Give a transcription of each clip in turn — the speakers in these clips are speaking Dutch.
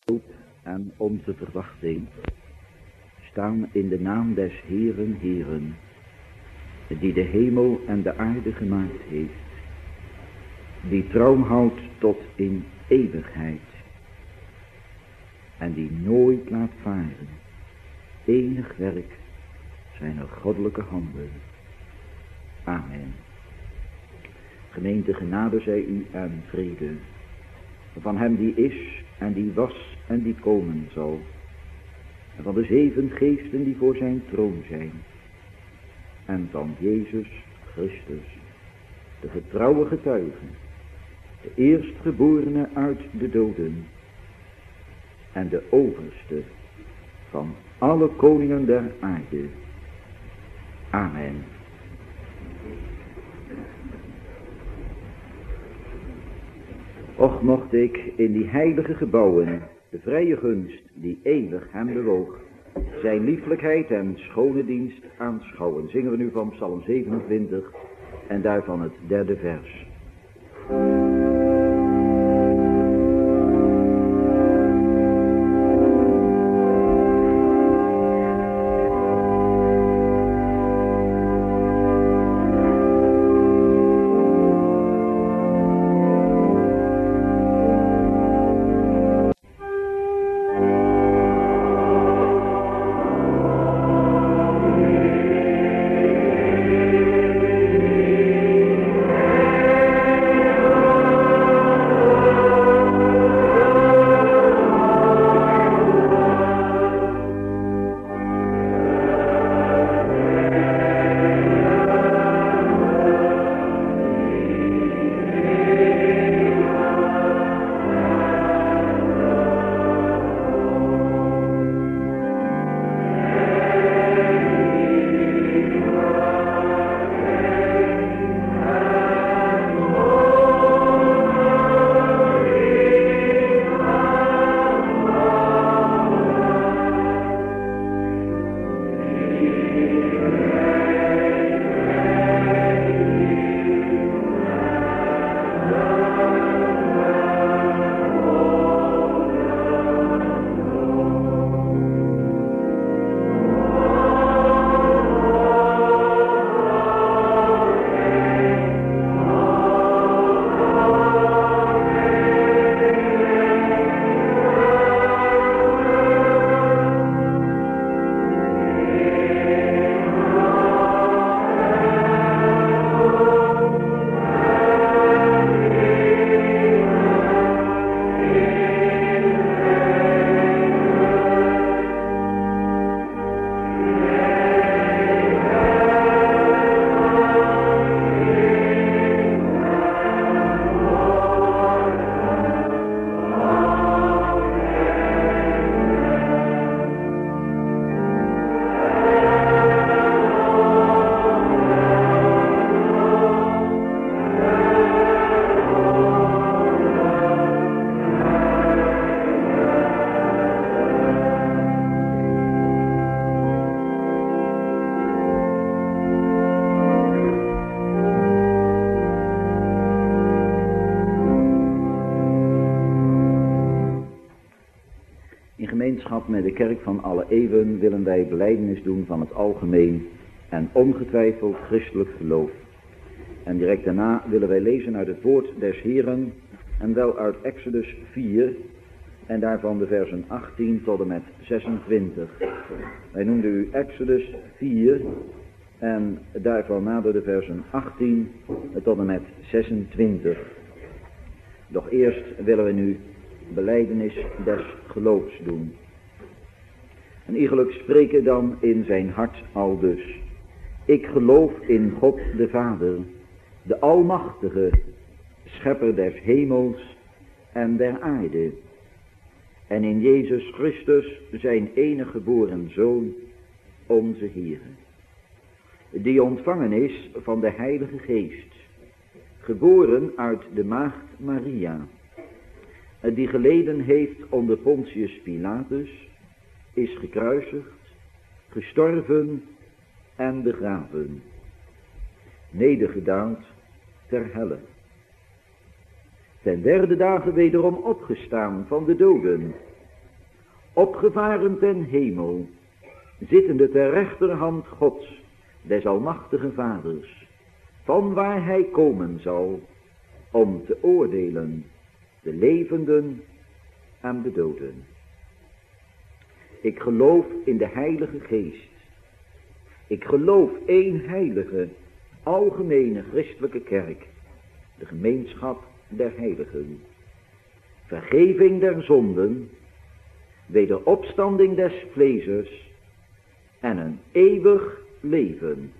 En onze verwachting staan in de naam des Heeren, Heeren, die de hemel en de aarde gemaakt heeft, die trouw houdt tot in eeuwigheid en die nooit laat varen enig werk zijner goddelijke handen. Amen. Gemeente, genade zij u en vrede van hem die is en die was en die komen zal, en van de 7 geesten die voor zijn troon zijn, en van Jezus Christus, de getrouwe getuige, de eerstgeborene uit de doden, en de overste van alle koningen der aarde. Amen. Och, mocht ik in die heilige gebouwen de vrije gunst die eeuwig hem bewoog, zijn lieflijkheid en schone dienst aanschouwen. Zingen we nu van Psalm 27 en daarvan het 3e vers. Met de kerk van alle eeuwen willen wij belijdenis doen van het algemeen en ongetwijfeld christelijk geloof. En direct daarna willen wij lezen uit het woord des Heeren, en wel uit Exodus 4 en daarvan de versen 18 tot en met 26. Wij noemden u Exodus 4 en daarvan nader de versen 18 tot en met 26. Doch eerst willen we nu belijdenis des geloofs doen. En iegelijk spreken dan in zijn hart aldus: ik geloof in God de Vader, de Almachtige, schepper des hemels en der aarde, en in Jezus Christus, zijn enige geboren Zoon, onze Heer, die ontvangen is van de Heilige Geest, geboren uit de maagd Maria, die geleden heeft onder Pontius Pilatus, is gekruisigd, gestorven en begraven, nedergedaald ter helle. Ten derde dagen wederom opgestaan van de doden, opgevaren ten hemel, zittende ter rechterhand Gods, des almachtige Vaders, van waar hij komen zal, om te oordelen de levenden en de doden. Ik geloof in de Heilige Geest. Ik geloof één heilige, algemene christelijke kerk, de gemeenschap der heiligen, vergeving der zonden, wederopstanding des vleesers en een eeuwig leven.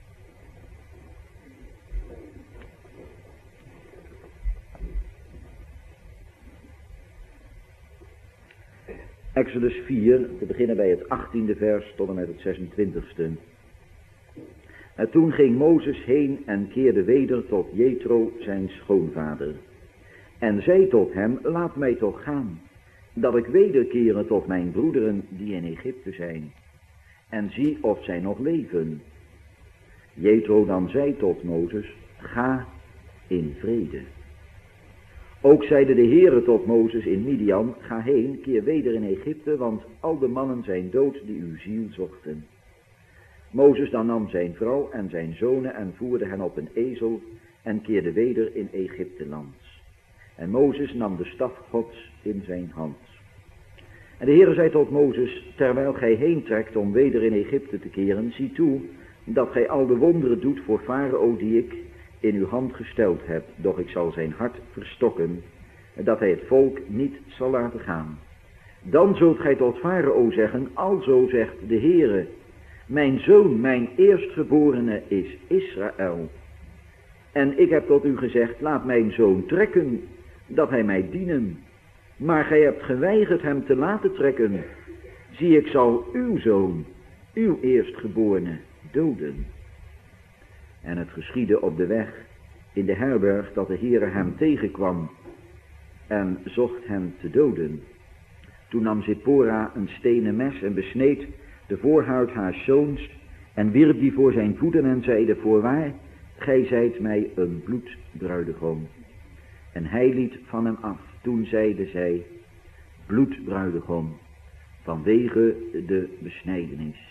Exodus 4, te beginnen bij het 18e vers tot en met het 26e. En toen ging Mozes heen en keerde weder tot Jethro, zijn schoonvader. En zei tot hem, laat mij toch gaan, dat ik wederkeren tot mijn broederen die in Egypte zijn. En zie of zij nog leven. Jethro dan zei tot Mozes, ga in vrede. Ook zeide de Heere tot Mozes in Midian, ga heen, keer weder in Egypte, want al de mannen zijn dood die uw ziel zochten. Mozes dan nam zijn vrouw en zijn zonen en voerde hen op een ezel en keerde weder in Egypte lands. En Mozes nam de staf Gods in zijn hand. En de Heere zei tot Mozes, terwijl gij heen trekt om weder in Egypte te keren, zie toe dat gij al de wonderen doet voor Farao die ik in uw hand gesteld heb, doch ik zal zijn hart verstokken, dat hij het volk niet zal laten gaan. Dan zult gij tot Farao zeggen, alzo zegt de Heere, mijn zoon, mijn eerstgeborene is Israël. En ik heb tot u gezegd, laat mijn zoon trekken, dat hij mij dienen. Maar gij hebt geweigerd hem te laten trekken. Zie, ik zal uw zoon, uw eerstgeborene, doden. En het geschiedde op de weg in de herberg dat de Heere hem tegenkwam en zocht hem te doden. Toen nam Zippora een stenen mes en besneed de voorhuid haars zoons en wierp die voor zijn voeten en zeide, voorwaar, gij zijt mij een bloedbruidegom. En hij liet van hem af. Toen zeide zij, bloedbruidegom, vanwege de besnijdenis.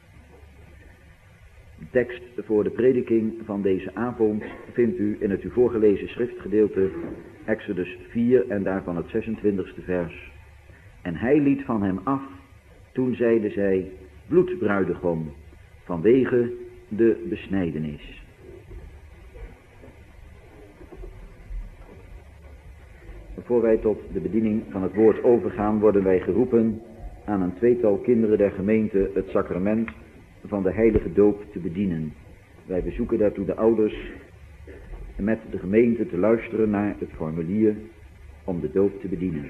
De tekst voor de prediking van deze avond vindt u in het u voorgelezen schriftgedeelte Exodus 4 en daarvan het 26e vers. En hij liet van hem af, toen zeide zij, bloedbruidegom, vanwege de besnijdenis. Voor wij tot de bediening van het woord overgaan, worden wij geroepen aan een tweetal kinderen der gemeente het sacrament van de heilige doop te bedienen. Wij bezoeken daartoe de ouders met de gemeente te luisteren naar het formulier om de doop te bedienen.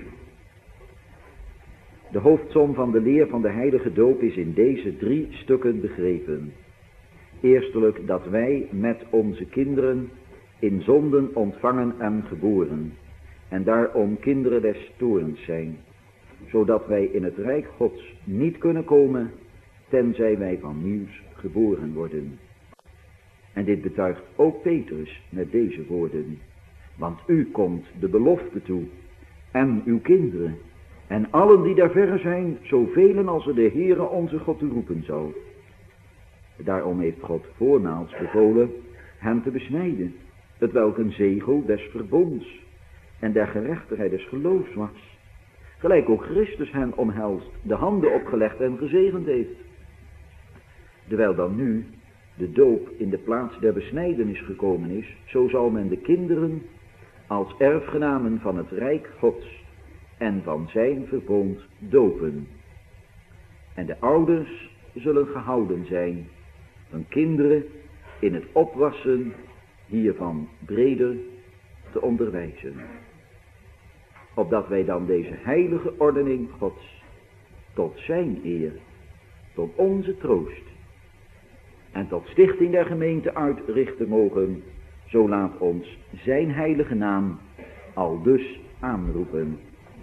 De hoofdsom van de leer van de heilige doop is in deze 3 stukken begrepen. Eerstelijk dat wij met onze kinderen in zonden ontvangen en geboren, en daarom kinderen des toorns zijn, zodat wij in het rijk Gods niet kunnen komen, tenzij wij van nieuws geboren worden. En dit betuigt ook Petrus met deze woorden, want u komt de belofte toe, en uw kinderen, en allen die daar verre zijn, zoveel als er de Heere onze God toe roepen zal. Daarom heeft God voormaals bevolen hen te besnijden, hetwelk een zegel des verbonds en der gerechtigheid des geloofs was, gelijk ook Christus hen omhelst, de handen opgelegd en gezegend heeft. Terwijl dan nu de doop in de plaats der besnijdenis gekomen is, zo zal men de kinderen als erfgenamen van het rijk Gods en van zijn verbond dopen. En de ouders zullen gehouden zijn hun kinderen in het opwassen hiervan breder te onderwijzen. Opdat wij dan deze heilige ordening Gods tot zijn eer, tot onze troost en tot stichting der gemeente uitrichten mogen, zo laat ons zijn heilige naam aldus aanroepen.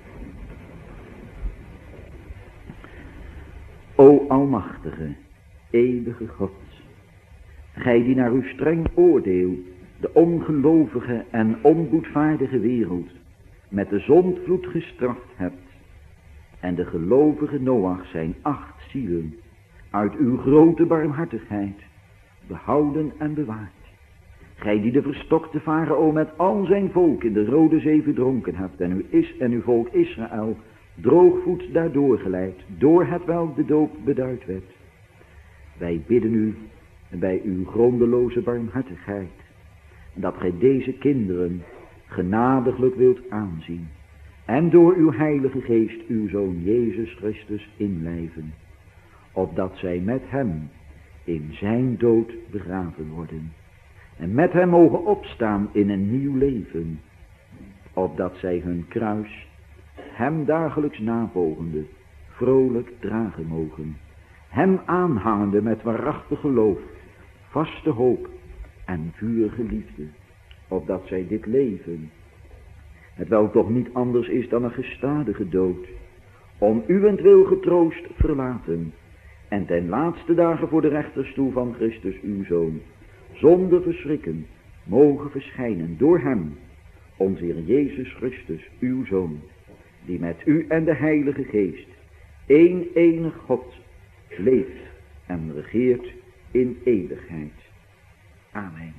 O almachtige, eeuwige God, gij die naar uw streng oordeel de ongelovige en onboedvaardige wereld met de zondvloed gestraft hebt, En de gelovige Noach zijn 8 zielen uit uw grote barmhartigheid behouden en bewaard. Gij die de verstokte Farao met al zijn volk in de Rode Zee verdronken hebt en uw volk Israël droogvoet daardoor geleid, door hetwelk de doop beduid werd. Wij bidden u bij uw grondeloze barmhartigheid, dat gij deze kinderen genadiglijk wilt aanzien en door uw heilige geest uw Zoon Jezus Christus inlijven, opdat zij met hem in zijn dood begraven worden en met hem mogen opstaan in een nieuw leven, opdat zij hun kruis, hem dagelijks navolgende, vrolijk dragen mogen, hem aanhangende met waarachtig geloof, vaste hoop en vurige liefde, opdat zij dit leven, hetwelk toch niet anders is dan een gestadige dood, om uwentwil getroost verlaten en ten laatste dagen voor de rechterstoel van Christus uw Zoon, zonder verschrikken, mogen verschijnen door hem, onze Heer Jezus Christus, uw Zoon, die met u en de Heilige Geest, één enig God, leeft en regeert in eeuwigheid. Amen.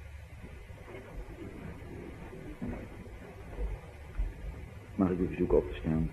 Mag ik u verzoeken op te staan?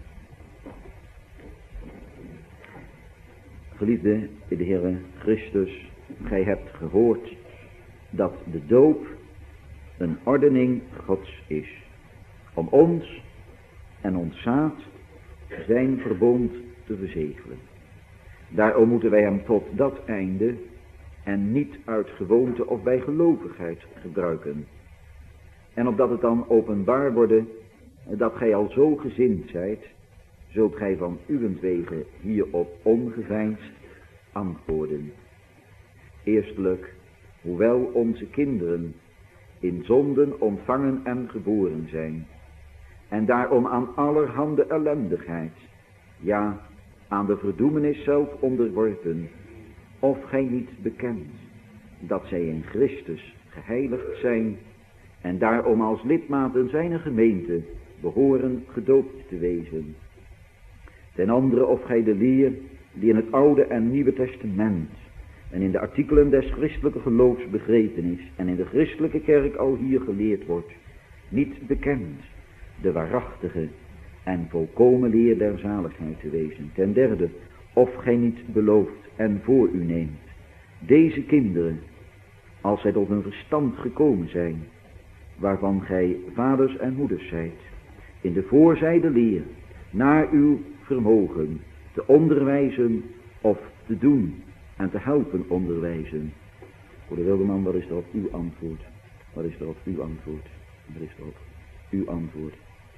Geliefde in de Heere Christus, gij hebt gehoord dat de doop een ordening Gods is, om ons en ons zaad zijn verbond te verzegelen. Daarom moeten wij hem tot dat einde en niet uit gewoonte of bij gelovigheid gebruiken. En opdat het dan openbaar worden dat gij al zo gezind zijt, zult gij van uwentwege hierop ongeveinsd antwoorden. Eerstelijk, hoewel onze kinderen in zonden ontvangen en geboren zijn, en daarom aan allerhande ellendigheid, ja, aan de verdoemenis zelf onderworpen, of gij niet bekent dat zij in Christus geheiligd zijn en daarom als lidmaten zijner gemeente behoren gedoopt te wezen. Ten andere of gij de leer die in het Oude en Nieuwe Testament en in de artikelen des christelijke geloofs begrepen is en in de christelijke kerk al hier geleerd wordt, niet bekent de waarachtige en volkomen leer der zaligheid te wezen. Ten derde, of gij niet belooft en voor u neemt deze kinderen, als zij tot een verstand gekomen zijn, waarvan gij vaders en moeders zijt, in de voorzijde leer naar uw vermogen te onderwijzen of te doen en te helpen onderwijzen. Voor de wildeman, wat is er op uw antwoord? Wat is er op uw antwoord? Wat is er op uw antwoord?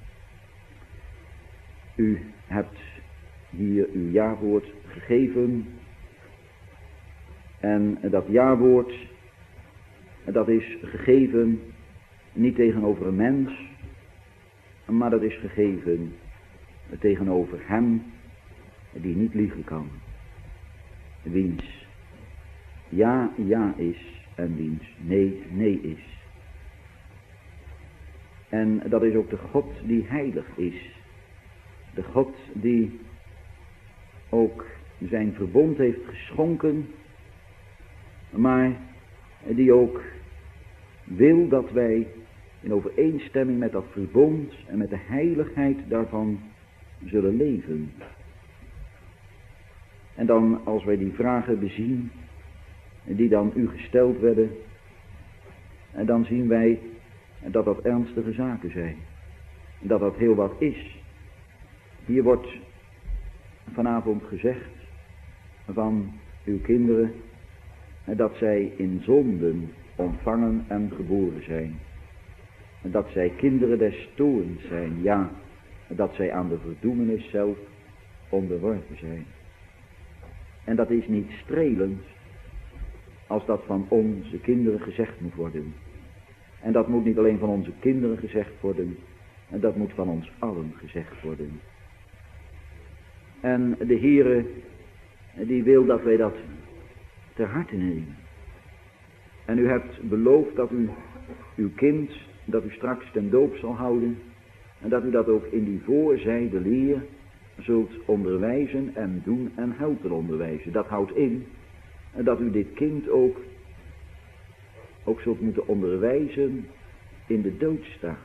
U hebt hier uw jawoord gegeven en dat jawoord, dat is gegeven niet tegenover een mens, maar dat is gegeven tegenover hem die niet liegen kan, wiens ja, ja is en wiens nee, nee is. En dat is ook de God die heilig is, de God die ook zijn verbond heeft geschonken, maar die ook wil dat wij in overeenstemming met dat verbond en met de heiligheid daarvan zullen leven. En dan als wij die vragen bezien, die dan u gesteld werden, en dan zien wij dat dat ernstige zaken zijn. Dat dat heel wat is. Hier wordt vanavond gezegd van uw kinderen dat zij in zonden ontvangen en geboren zijn. En dat zij kinderen des toorns zijn, ja, dat zij aan de verdoemenis zelf onderworpen zijn. En dat is niet strelend als dat van onze kinderen gezegd moet worden. En dat moet niet alleen van onze kinderen gezegd worden, en dat moet van ons allen gezegd worden. En de Heere, die wil dat wij dat ter harte nemen. En u hebt beloofd dat u uw kind, dat u straks ten doop zal houden, en dat u dat ook in die voorzijde leer zult onderwijzen en doen en helpen onderwijzen. Dat houdt in dat u dit kind ook zult moeten onderwijzen in de doodstaat.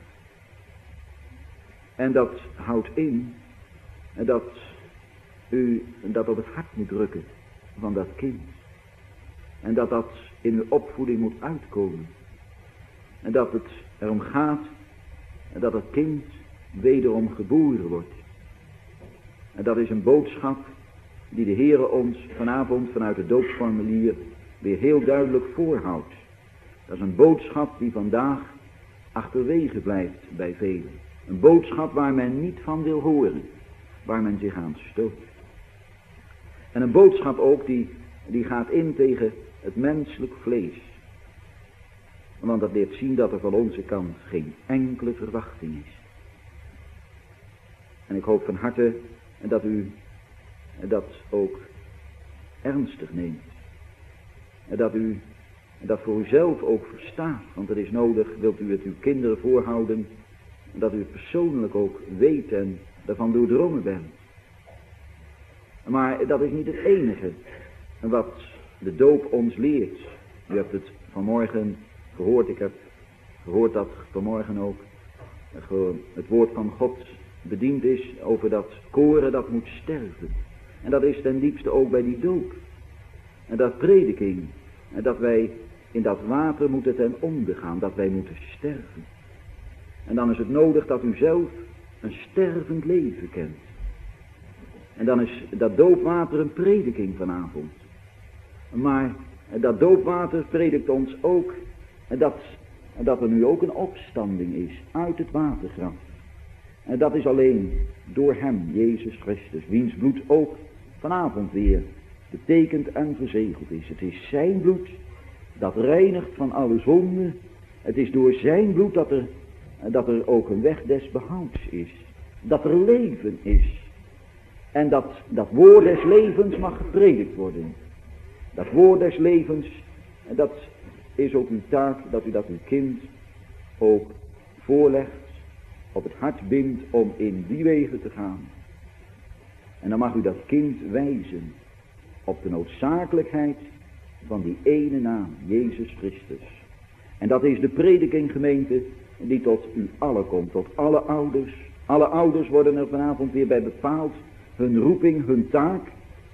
En dat houdt in dat u dat op het hart moet drukken van dat kind. En dat dat in uw opvoeding moet uitkomen. En dat het erom gaat dat het kind wederom geboren wordt. En dat is een boodschap die de Heere ons vanavond vanuit het doopsformulier weer heel duidelijk voorhoudt. Dat is een boodschap die vandaag achterwege blijft bij velen. Een boodschap waar men niet van wil horen, waar men zich aan stoot. En een boodschap ook die gaat in tegen het menselijk vlees. Want dat leert zien dat er van onze kant geen enkele verwachting is. En ik hoop van harte dat u dat ook ernstig neemt. En dat u dat voor uzelf ook verstaat. Want het is nodig, wilt u het uw kinderen voorhouden, dat u het persoonlijk ook weet en daarvan doordrongen bent. Maar dat is niet het enige wat de doop ons leert. U hebt het vanmorgen gehoord, ik heb gehoord dat vanmorgen ook het woord van God bediend is over dat koren dat moet sterven. En dat is ten diepste ook bij die doop. En dat prediking, en dat wij in dat water moeten ten onder gaan, dat wij moeten sterven. En dan is het nodig dat u zelf een stervend leven kent. En dan is dat doopwater een prediking vanavond. Maar dat doopwater predikt ons ook dat er nu ook een opstanding is uit het watergraf. En dat is alleen door hem, Jezus Christus, wiens bloed ook vanavond weer betekend en verzegeld is. Het is zijn bloed dat reinigt van alle zonde. Het is door zijn bloed dat er ook een weg des behouds is. Dat er leven is. En dat woord des levens mag gepredikt worden. Dat woord des levens, dat is ook uw taak, dat u dat uw kind ook voorlegt, op het hart bindt om in die wegen te gaan. En dan mag u dat kind wijzen op de noodzakelijkheid van die ene naam, Jezus Christus. En dat is de prediking, gemeente, die tot u allen komt, tot alle ouders. Alle ouders worden er vanavond weer bij bepaald, hun roeping, hun taak.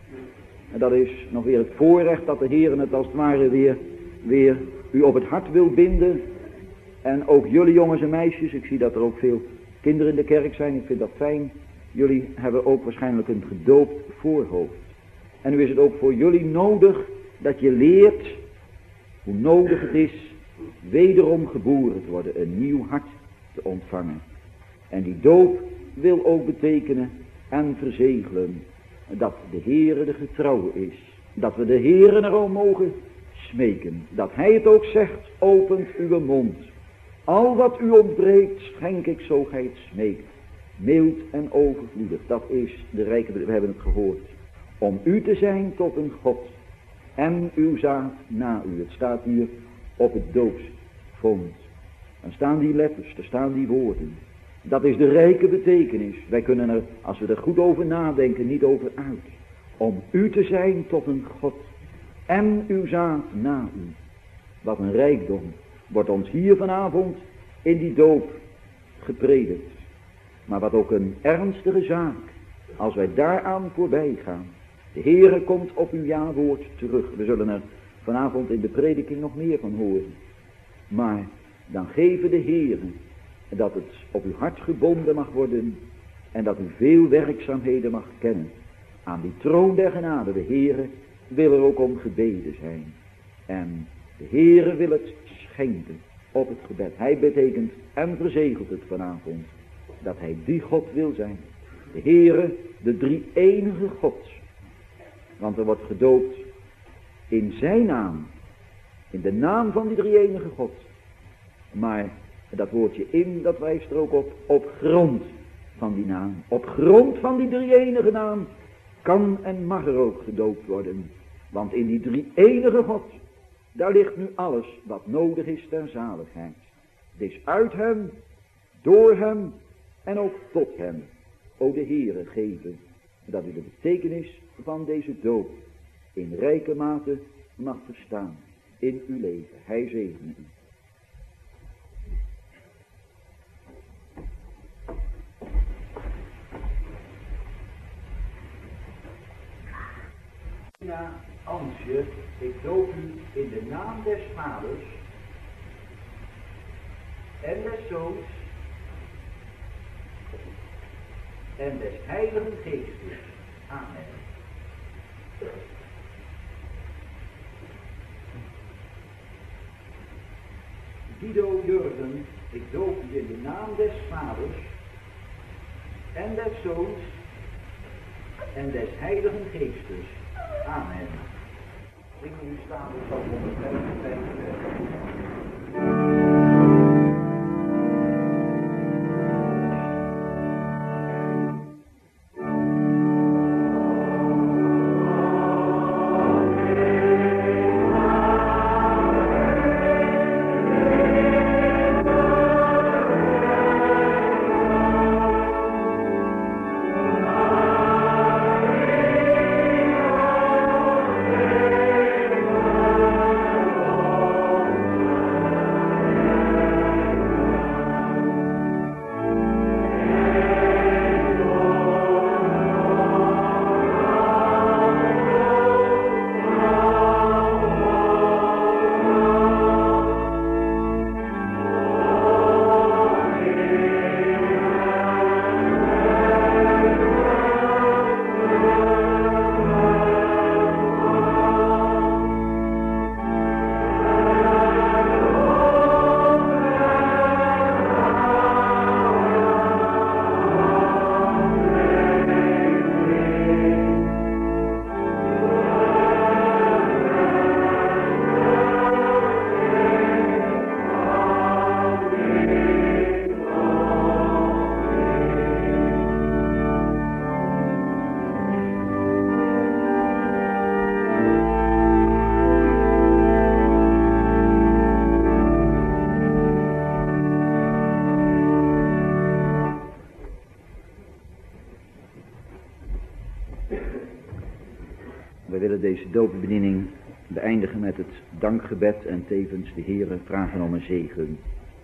En dat is nog weer het voorrecht dat de Heer het als het ware weer u op het hart wil binden. En ook jullie jongens en meisjes, ik zie dat er ook veel kinderen in de kerk zijn, ik vind dat fijn. Jullie hebben ook waarschijnlijk een gedoopt voorhoofd. En nu is het ook voor jullie nodig dat je leert hoe nodig het is wederom geboren te worden, een nieuw hart te ontvangen. En die doop wil ook betekenen en verzegelen dat de Heere de getrouwe is. Dat we de Heere erom mogen smeken. Dat hij het ook zegt, opent uw mond. Al wat u ontbreekt, schenk ik zo gij het smeekt. Mild en overvloedig, dat is de rijke, we hebben het gehoord. Om u te zijn tot een God. En uw zaad na u. Het staat hier op het doopsvond. Dan staan die letters, er staan die woorden. Dat is de rijke betekenis. Wij kunnen er, als we er goed over nadenken, niet over uit. Om u te zijn tot een God. En uw zaad na u. Wat een rijkdom wordt ons hier vanavond in die doop gepredikt. Maar wat ook een ernstige zaak, als wij daaraan voorbij gaan. De Heere komt op uw ja-woord terug. We zullen er vanavond in de prediking nog meer van horen. Maar dan geven de Heere dat het op uw hart gebonden mag worden en dat u veel werkzaamheden mag kennen. Aan die troon der genade, de Heere, wil er ook om gebeden zijn. En de Heere wil het schenken op het gebed. Hij betekent en verzegelt het vanavond dat hij die God wil zijn. De Heere, de drie-enige God. Want er wordt gedoopt in zijn naam. In de naam van die drie-enige God. Maar dat woordje in, dat wijst er ook op grond van die naam. Op grond van die drie-enige naam kan en mag er ook gedoopt worden. Want in die drie-enige God, daar ligt nu alles wat nodig is ter zaligheid. Het is uit hem, door hem en ook tot hem. O de Heere geven dat u de betekenis van deze doop in rijke mate mag verstaan in uw leven. Hij zegene u. Ja, Ansje, ik doop u in de naam des Vaders en des Zoons en des Heiligen Geestes. Amen. Guido Jurgen, ik doop u in de naam des Vaders en des Zoons en des Heiligen Geestes. Amen. Zingen u staan op Psalm 155. We willen deze doopbediening beëindigen met het dankgebed en tevens de Heere vragen om een zegen.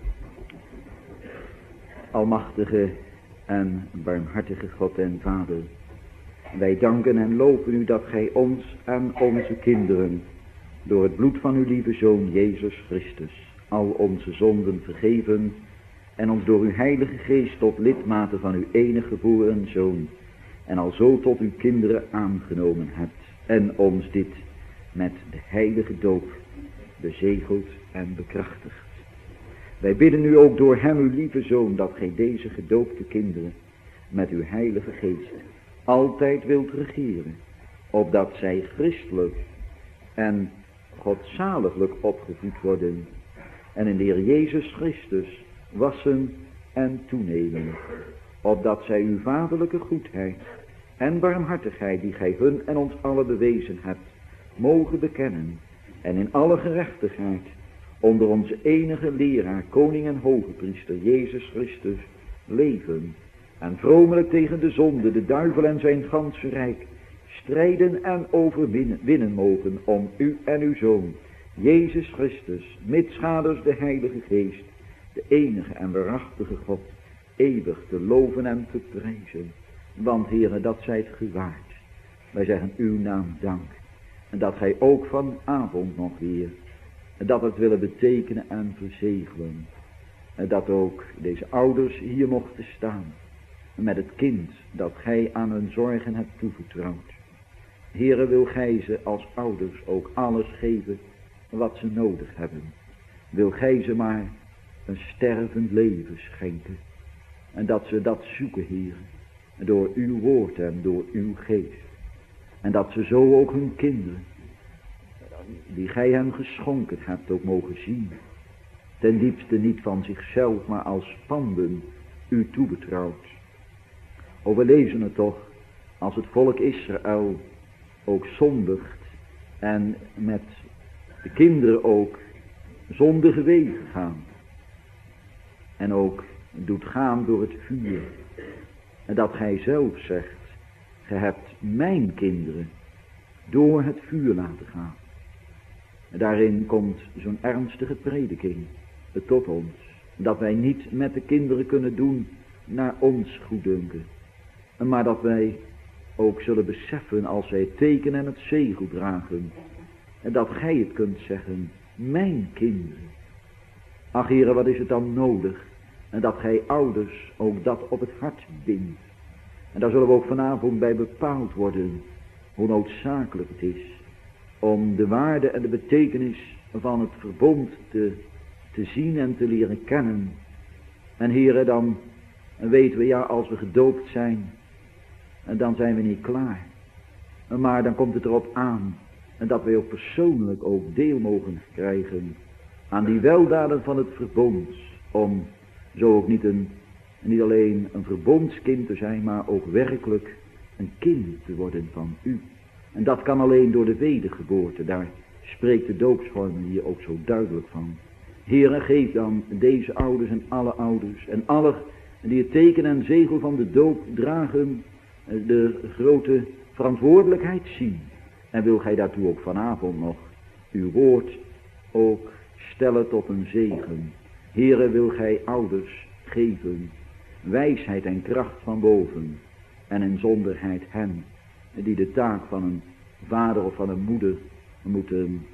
Almachtige en barmhartige God en Vader, wij danken en loven u dat gij ons en onze kinderen door het bloed van uw lieve Zoon Jezus Christus al onze zonden vergeven en ons door uw Heilige Geest tot lidmaten van uw enige geboren Zoon en alzo tot uw kinderen aangenomen hebt en ons dit met de heilige doop bezegeld en bekrachtigd. Wij bidden u ook door hem, uw lieve Zoon, dat gij deze gedoopte kinderen met uw Heilige Geest altijd wilt regeren, opdat zij christelijk en godzaliglijk opgevoed worden en in de Heer Jezus Christus wassen en toenemen, opdat zij uw vaderlijke goedheid en barmhartigheid die gij hun en ons allen bewezen hebt, mogen bekennen en in alle gerechtigheid onder onze enige leraar, koning en hoge priester Jezus Christus leven en vromelijk tegen de zonde, de duivel en zijn ganse rijk strijden en overwinnen mogen om u en uw Zoon Jezus Christus, mitschaders de Heilige Geest, de enige en waarachtige God, eeuwig te loven en te prijzen. Want Heere, dat zijt ge waard. Wij zeggen uw naam dank. En dat gij ook vanavond nog weer dat het willen betekenen en verzegelen. En dat ook deze ouders hier mochten staan. Met het kind dat gij aan hun zorgen hebt toevertrouwd. Heere, wil gij ze als ouders ook alles geven wat ze nodig hebben. Wil gij ze maar een stervend leven schenken. En dat ze dat zoeken, Heere, door uw woord en door uw geest. En dat ze zo ook hun kinderen, die gij hem geschonken hebt, ook mogen zien. Ten diepste niet van zichzelf, maar als panden u toebetrouwd. O, we lezen het toch, als het volk Israël ook zondigt en met de kinderen ook zondige wegen gaan. En ook doet gaan door het vuur. En dat gij zelf zegt, Ge hebt mijn kinderen door het vuur laten gaan. En daarin komt zo'n ernstige prediking tot ons. Dat wij niet met de kinderen kunnen doen naar ons goeddunken. Maar dat wij ook zullen beseffen als zij het teken en het zegel dragen. En dat gij het kunt zeggen, mijn kinderen. Ach Heere, wat is het dan nodig? En dat gij ouders ook dat op het hart bindt. En daar zullen we ook vanavond bij bepaald worden. Hoe noodzakelijk het is om de waarde en de betekenis van het verbond te zien en te leren kennen. En Heere, dan weten we, ja, als we gedoopt zijn, dan zijn we niet klaar. Maar dan komt het erop aan en dat wij ook persoonlijk ook deel mogen krijgen aan die weldaden van het verbond. Om zo ook niet alleen een verbondskind te zijn, maar ook werkelijk een kind te worden van u. En dat kan alleen door de wedergeboorte. Daar spreekt de doopsvorming hier ook zo duidelijk van. Heere, geef dan deze ouders en alle ouders en alle die het teken en zegel van de doop dragen, de grote verantwoordelijkheid zien. En wil gij daartoe ook vanavond nog uw woord ook stellen tot een zegen. Heere, wil gij ouders geven wijsheid en kracht van boven en in zonderheid hen die de taak van een vader of van een moeder moeten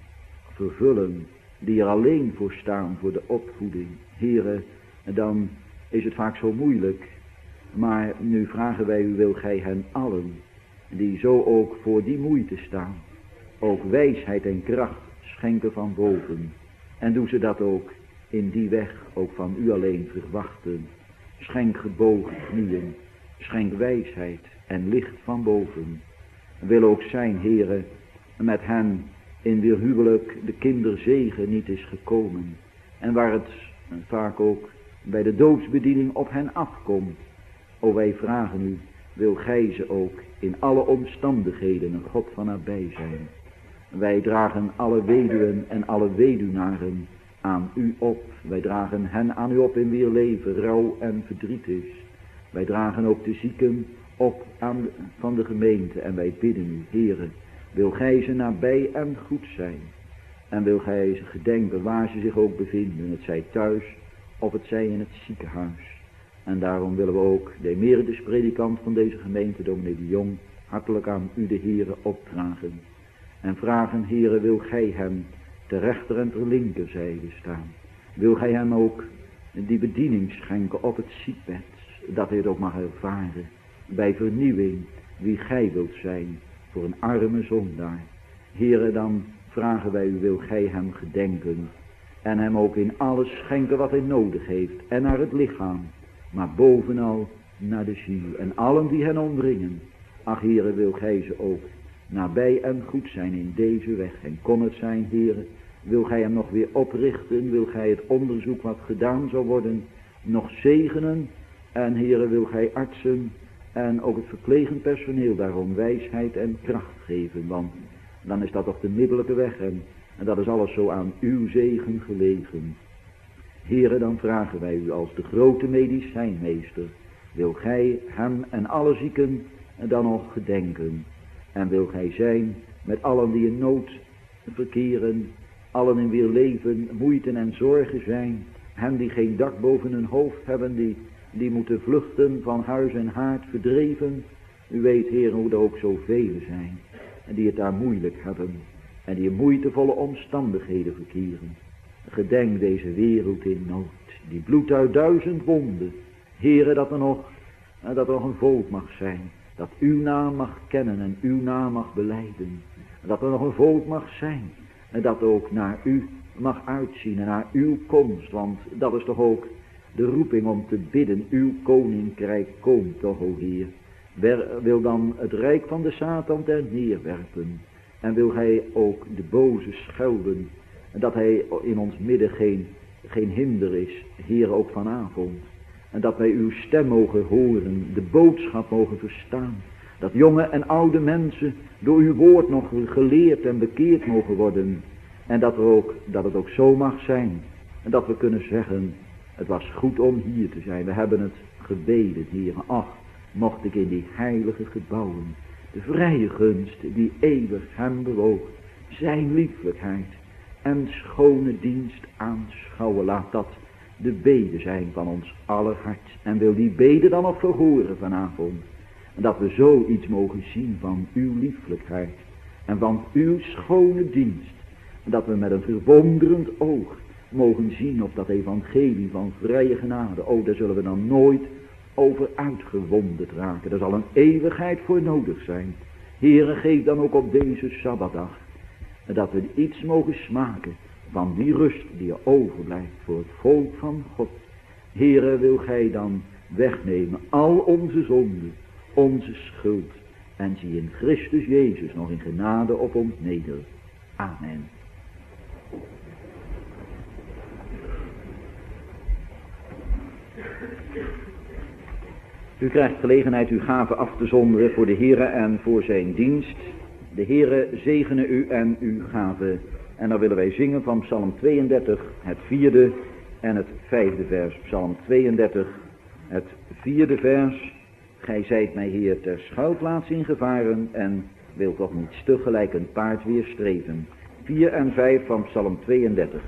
vervullen, die er alleen voor staan voor de opvoeding. Heere, dan is het vaak zo moeilijk, maar nu vragen wij u, wil gij hen allen die zo ook voor die moeite staan ook wijsheid en kracht schenken van boven, en doe ze dat ook in die weg ook van u alleen verwachten. Schenk gebogen knieën, schenk wijsheid en licht van boven. Wil ook zijn, Heere, met hen in wier huwelijk de kinderzegen niet is gekomen, en waar het vaak ook bij de doopsbediening op hen afkomt. O, wij vragen u, wil gij ze ook in alle omstandigheden een God van nabij zijn. Wij dragen alle weduwen en alle weduwnaren aan u op. Wij dragen hen aan u op in wier leven rouw en verdriet is. Wij dragen ook de zieken op van de gemeente en wij bidden u, Heere, wil gij ze nabij en goed zijn. En wil gij ze gedenken waar ze zich ook bevinden, het zij thuis of het zij in het ziekenhuis. En daarom willen we ook de emeritus predikant van deze gemeente, dominee de Jong, hartelijk aan u de Heere opdragen. En vragen, Heere, wil gij hem ter rechter en ter linkerzijde staan. Wil gij hem ook die bediening schenken op het ziekbed, dat hij het ook mag ervaren bij vernieuwing wie gij wilt zijn voor een arme zondaar. Heere, dan vragen wij u, wil gij hem gedenken en hem ook in alles schenken wat hij nodig heeft en naar het lichaam, maar bovenal naar de ziel en allen die hen omringen. Ach, Heere, wil gij ze ook nabij en goed zijn in deze weg. En kon het zijn, Heere, wil gij hem nog weer oprichten, wil gij het onderzoek wat gedaan zal worden nog zegenen. En Heere, wil gij artsen en ook het verplegend personeel daarom wijsheid en kracht geven. Want dan is dat toch de middelijke weg en dat is alles zo aan uw zegen gelegen. Heere, dan vragen wij u als de grote medicijnmeester, wil gij hem en alle zieken dan nog gedenken. En wil gij zijn met allen die in nood verkeren, allen in wier leven moeite en zorgen zijn, hen die geen dak boven hun hoofd hebben, die moeten vluchten van huis en haard verdreven. U weet, Heer, hoe er ook zoveel zijn en die het daar moeilijk hebben en die in moeitevolle omstandigheden verkeren. Gedenk deze wereld in nood, die bloedt uit 1000 wonden. Heere, dat er nog een volk mag zijn, dat uw naam mag kennen en uw naam mag belijden. Dat er nog een volk mag zijn en dat ook naar u mag uitzien en naar uw komst. Want dat is toch ook de roeping om te bidden, uw koninkrijk komt toch, o Heer. Wil dan het rijk van de Satan ter neerwerpen. En wil gij ook de boze schelden. En dat hij in ons midden geen hinder is, Heer, ook vanavond. En dat wij uw stem mogen horen, de boodschap mogen verstaan. Dat jonge en oude mensen door uw woord nog geleerd en bekeerd mogen worden. En dat het ook zo mag zijn. En dat we kunnen zeggen, het was goed om hier te zijn. We hebben het gebeden, Heer. Ach, mocht ik in die heilige gebouwen de vrije gunst die eeuwig hem bewoog, zijn lieflijkheid en schone dienst aanschouwen. Laat dat de bede zijn van ons aller hart. En wil die bede dan nog verhoren vanavond. En dat we zoiets mogen zien van uw lieflijkheid en van uw schone dienst. En dat we met een verwonderend oog mogen zien op dat evangelie van vrije genade. O, daar zullen we dan nooit over uitgewonderd raken. Er zal een eeuwigheid voor nodig zijn. Heere, geef dan ook op deze Sabbatdag dat we iets mogen smaken van die rust die er overblijft voor het volk van God. Heere, wil gij dan wegnemen al onze zonden, onze schuld, en zie in Christus Jezus nog in genade op ons neder. Amen. U krijgt gelegenheid uw gave af te zonderen voor de Heere en voor zijn dienst. De Heere zegene u en uw gave. En dan willen wij zingen van Psalm 32, het 4e en het 5e vers. Psalm 32, het 4e vers. Gij zijt mij, Heer, ter schuilplaats ingevaren en wil toch niet stug gelijk een paard weerstreven. 4 en 5 van Psalm 32.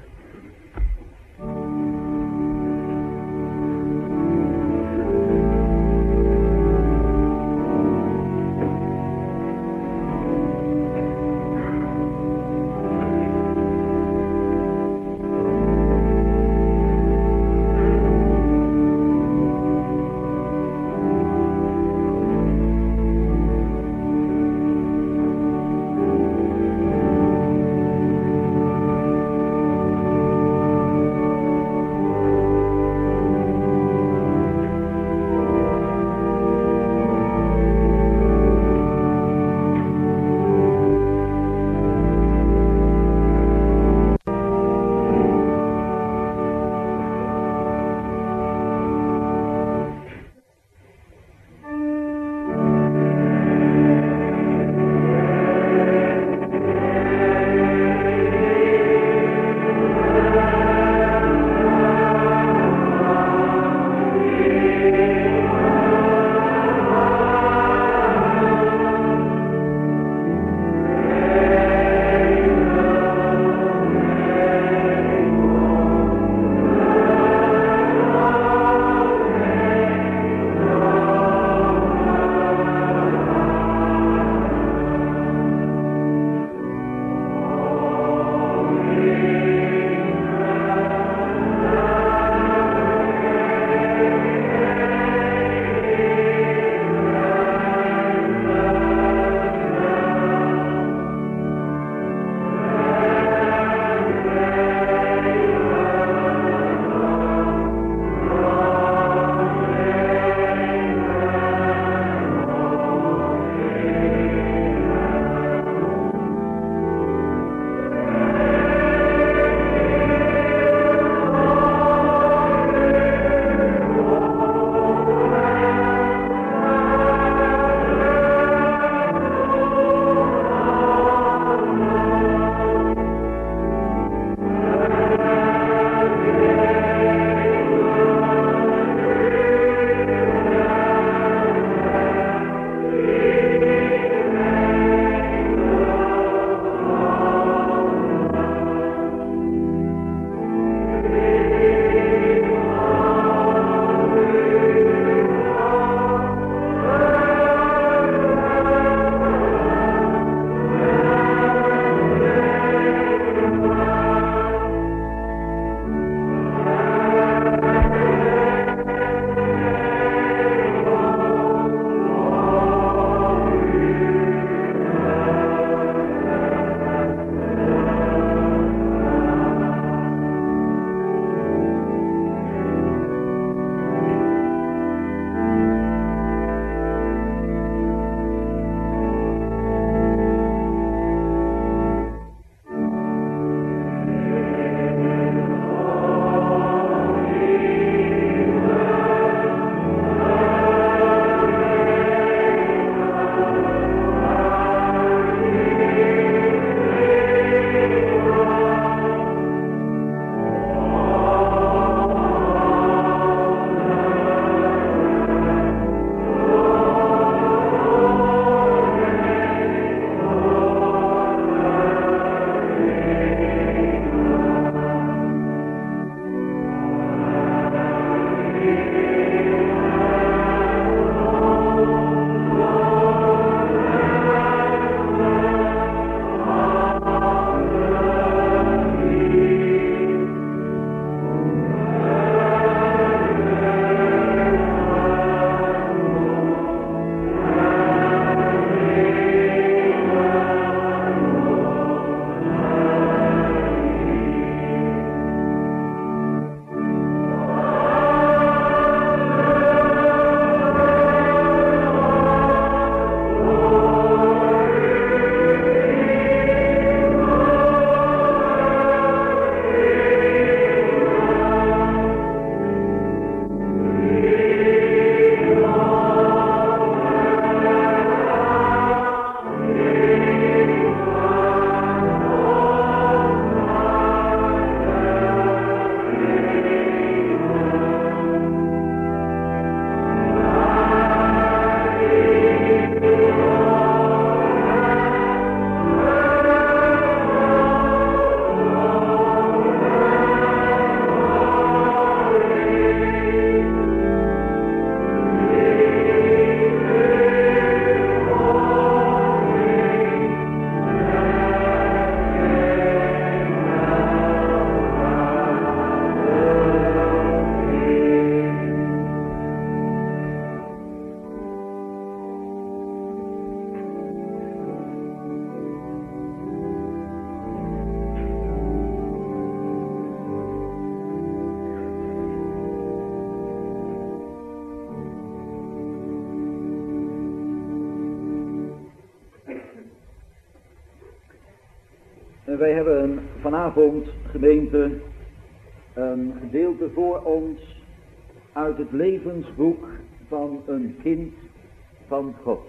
Wij hebben vanavond, gemeente, een gedeelte voor ons uit het levensboek van een kind van God.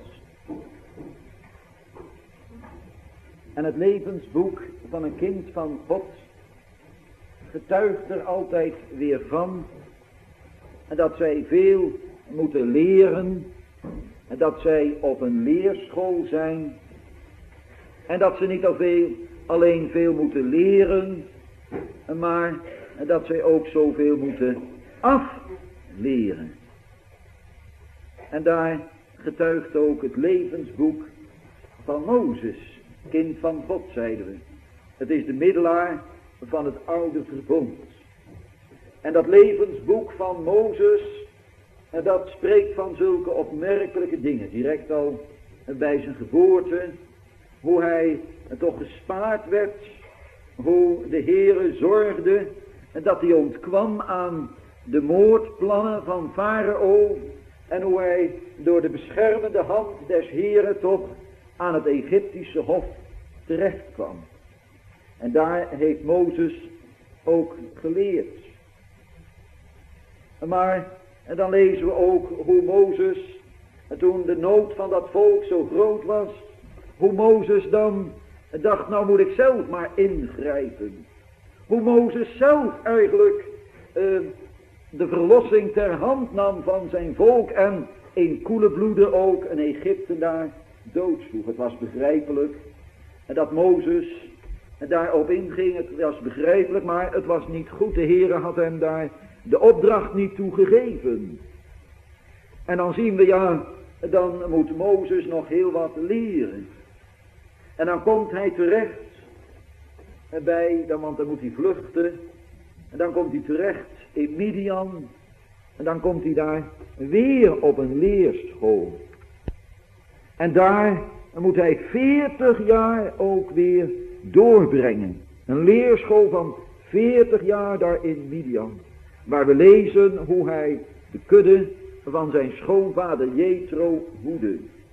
En het levensboek van een kind van God getuigt er altijd weer van dat zij veel moeten leren en dat zij op een leerschool zijn en dat ze niet alleen veel moeten leren, maar dat zij ook zoveel moeten afleren. En daar getuigt ook het levensboek van Mozes, kind van God, zeiden we. Het is de middelaar van het oude verbond. En dat levensboek van Mozes, dat spreekt van zulke opmerkelijke dingen. Direct al bij zijn geboorte, hoe hij toch gespaard werd, hoe de Heere zorgde dat hij ontkwam aan de moordplannen van Farao en hoe hij door de beschermende hand des Heeren toch aan het Egyptische hof terecht kwam. En daar heeft Mozes ook geleerd. Maar en dan lezen we ook hoe Mozes, toen de nood van dat volk zo groot was, hoe Mozes dan dacht, nou moet ik zelf maar ingrijpen. Hoe Mozes zelf eigenlijk de verlossing ter hand nam van zijn volk en in koele bloeden ook een Egyptenaar doodsloeg. Het was begrijpelijk en dat Mozes daarop inging, het was begrijpelijk, maar het was niet goed. De Heere had hem daar de opdracht niet toegegeven. En dan zien we, ja, dan moet Mozes nog heel wat leren. En dan komt hij terecht want dan moet hij vluchten. En dan komt hij terecht in Midian. En dan komt hij daar weer op een leerschool. En daar moet hij 40 jaar ook weer doorbrengen. Een leerschool van 40 jaar daar in Midian. Waar we lezen hoe hij de kudde van zijn schoonvader Jethro hoedde.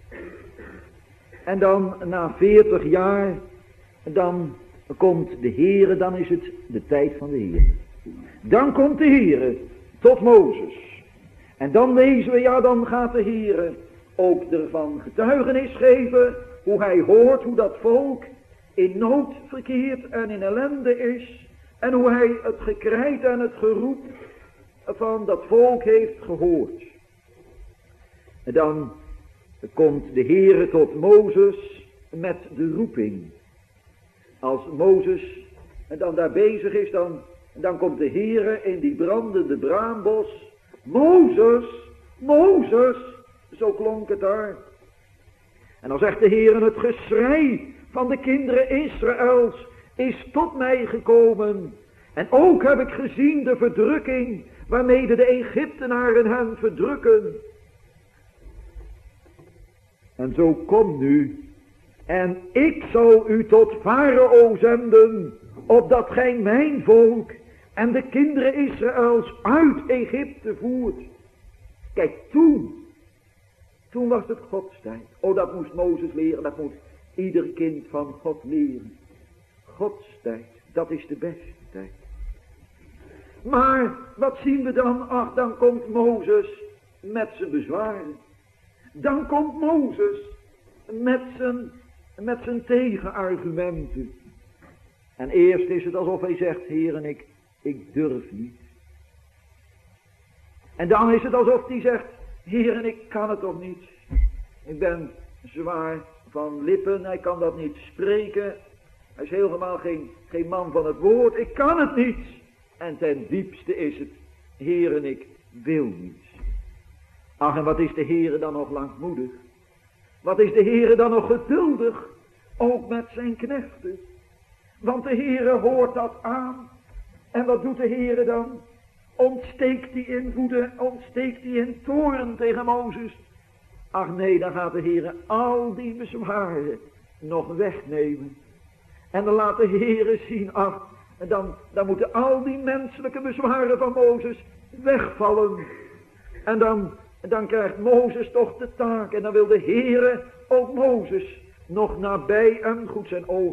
En dan na 40 jaar, dan komt de Heere, dan is het de tijd van de Heere. Dan komt de Heere tot Mozes. En dan lezen we, ja, dan gaat de Heere ook ervan getuigenis geven, hoe hij hoort hoe dat volk in nood verkeert en in ellende is. En hoe hij het gekrijt en het geroep van dat volk heeft gehoord. En dan komt de Heere tot Mozes met de roeping. Als Mozes dan daar bezig is, dan komt de Heere in die brandende braambos. Mozes, Mozes, zo klonk het daar. En dan zegt de Heere, het geschrei van de kinderen Israëls is tot mij gekomen. En ook heb ik gezien de verdrukking waarmee de Egyptenaren hen verdrukken. En zo kom nu, en ik zal u tot Farao zenden, opdat gij mijn volk en de kinderen Israëls uit Egypte voert. Kijk, toen was het Godstijd. Oh, dat moest Mozes leren, dat moet ieder kind van God leren. Godstijd, dat is de beste tijd. Maar, wat zien we dan? Ach, dan komt Mozes met zijn bezwaren. Dan komt Mozes met zijn tegenargumenten. En eerst is het alsof hij zegt, Heeren, ik durf niet. En dan is het alsof hij zegt, Heeren, ik kan het toch niet. Ik ben zwaar van lippen, hij kan dat niet spreken. Hij is helemaal geen man van het woord, ik kan het niet. En ten diepste is het, Heeren, ik wil niet. Ach, en wat is de Heere dan nog langmoedig? Wat is de Heere dan nog geduldig? Ook met zijn knechten. Want de Heere hoort dat aan. En wat doet de Heere dan? Ontsteekt hij in woede, ontsteekt hij in toorn tegen Mozes. Ach nee, dan gaat de Heere al die bezwaren nog wegnemen. En dan laat de Heere zien, ach, en dan moeten al die menselijke bezwaren van Mozes wegvallen. En dan krijgt Mozes toch de taak. En dan wil de Heere ook Mozes nog nabij en goed zijn. Oh,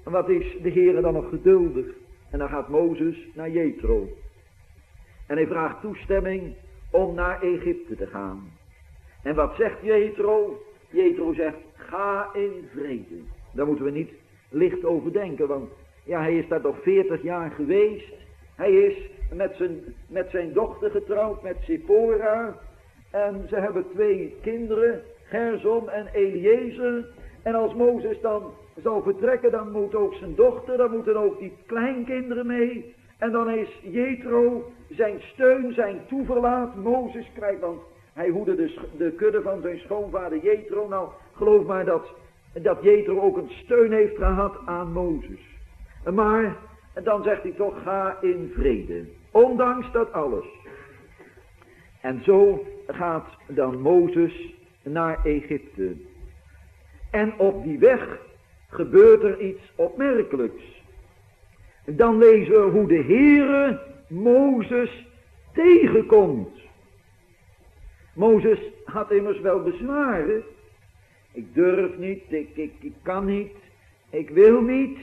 wat is de Heere dan nog geduldig. En dan gaat Mozes naar Jethro. En hij vraagt toestemming om naar Egypte te gaan. En wat zegt Jethro? Jethro zegt, ga in vrede. Daar moeten we niet licht over denken, want ja, hij is daar toch 40 jaar geweest. Hij is met zijn dochter getrouwd, met Zipporah. En ze hebben 2 kinderen, Gersom en Eliezer. En als Mozes dan zal vertrekken, dan moet ook zijn dochter, dan moeten ook die kleinkinderen mee. En dan is Jethro zijn steun, zijn toeverlaat. Mozes krijgt, want hij hoedde de kudde van zijn schoonvader Jethro. Nou, geloof maar dat Jethro ook een steun heeft gehad aan Mozes. Maar dan zegt hij toch, ga in vrede. Ondanks dat alles. En zo gaat dan Mozes naar Egypte. En op die weg gebeurt er iets opmerkelijks. Dan lezen we hoe de Heere Mozes tegenkomt. Mozes had immers wel bezwaren. Ik durf niet, ik kan niet, ik wil niet.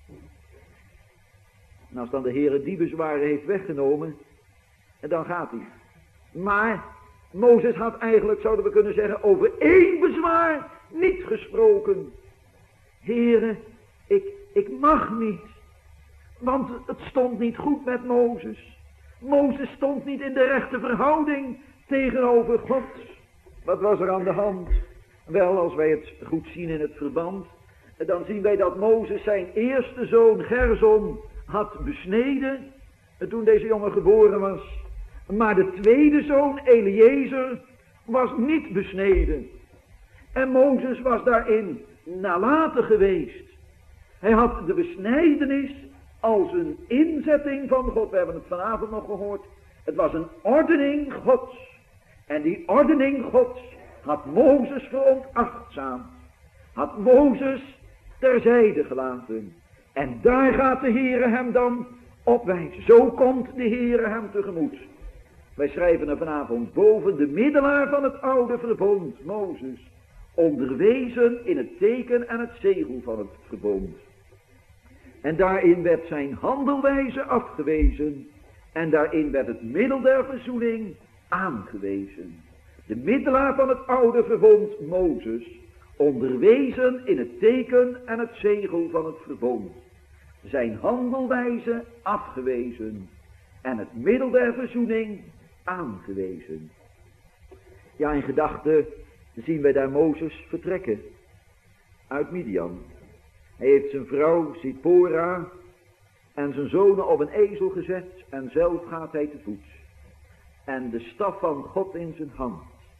En als dan de Heere die bezwaren heeft weggenomen, en dan gaat hij. Maar Mozes had eigenlijk, zouden we kunnen zeggen, over 1 bezwaar niet gesproken. Heere, ik mag niet. Want het stond niet goed met Mozes. Mozes stond niet in de rechte verhouding tegenover God. Wat was er aan de hand? Wel, als wij het goed zien in het verband, dan zien wij dat Mozes zijn eerste zoon Gersom had besneden, toen deze jongen geboren was. Maar de tweede zoon Eliezer was niet besneden. En Mozes was daarin nalatig geweest. Hij had de besnijdenis als een inzetting van God. We hebben het vanavond nog gehoord. Het was een ordening Gods. En die ordening Gods had Mozes veronachtzaamd. Had Mozes terzijde gelaten. En daar gaat de Heere hem dan op wijzen. Zo komt de Heere hem tegemoet. Wij schrijven er vanavond boven, de middelaar van het oude verbond, Mozes, onderwezen in het teken en het zegel van het verbond. En daarin werd zijn handelwijze afgewezen. En daarin werd het middel der verzoening aangewezen. De middelaar van het oude verbond, Mozes, onderwezen in het teken en het zegel van het verbond. Zijn handelwijze afgewezen. En het middel der verzoening aangewezen. Ja, in gedachten zien wij daar Mozes vertrekken. Uit Midian. Hij heeft zijn vrouw Zipporah en zijn zonen op een ezel gezet. En zelf gaat hij te voet. En de staf van God in zijn hand.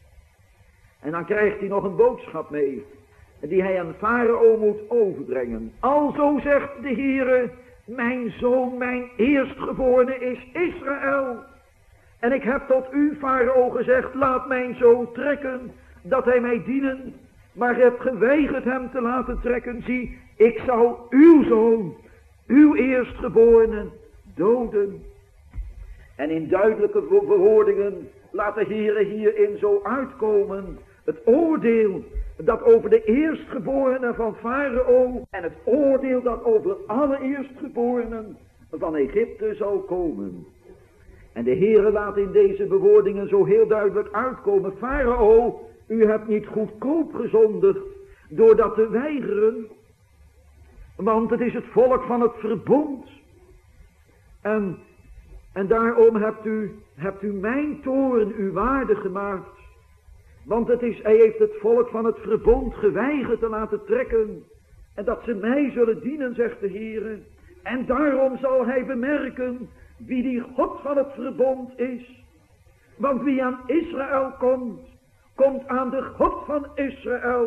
En dan krijgt hij nog een boodschap mee. Die hij aan Farao moet overbrengen. Alzo zegt de Heere, mijn zoon, mijn eerstgeborene is Israël. En ik heb tot u, Farao, gezegd, laat mijn zoon trekken, dat hij mij dienen. Maar je hebt geweigerd hem te laten trekken. Zie, ik zal uw zoon, uw eerstgeborene, doden. En in duidelijke verwoordingen laat de Heere hierin zo uitkomen. Het oordeel dat over de eerstgeborenen van Farao en het oordeel dat over alle eerstgeborenen van Egypte zal komen. En de Heere laat in deze bewoordingen zo heel duidelijk uitkomen. Farao, u hebt niet goedkoop gezondigd door dat te weigeren. Want het is het volk van het verbond. En daarom hebt u mijn toorn u waardig gemaakt. Want hij heeft het volk van het verbond geweigerd te laten trekken. En dat ze mij zullen dienen, zegt de Heere. En daarom zal hij bemerken wie die God van het verbond is. Want wie aan Israël komt, komt aan de God van Israël.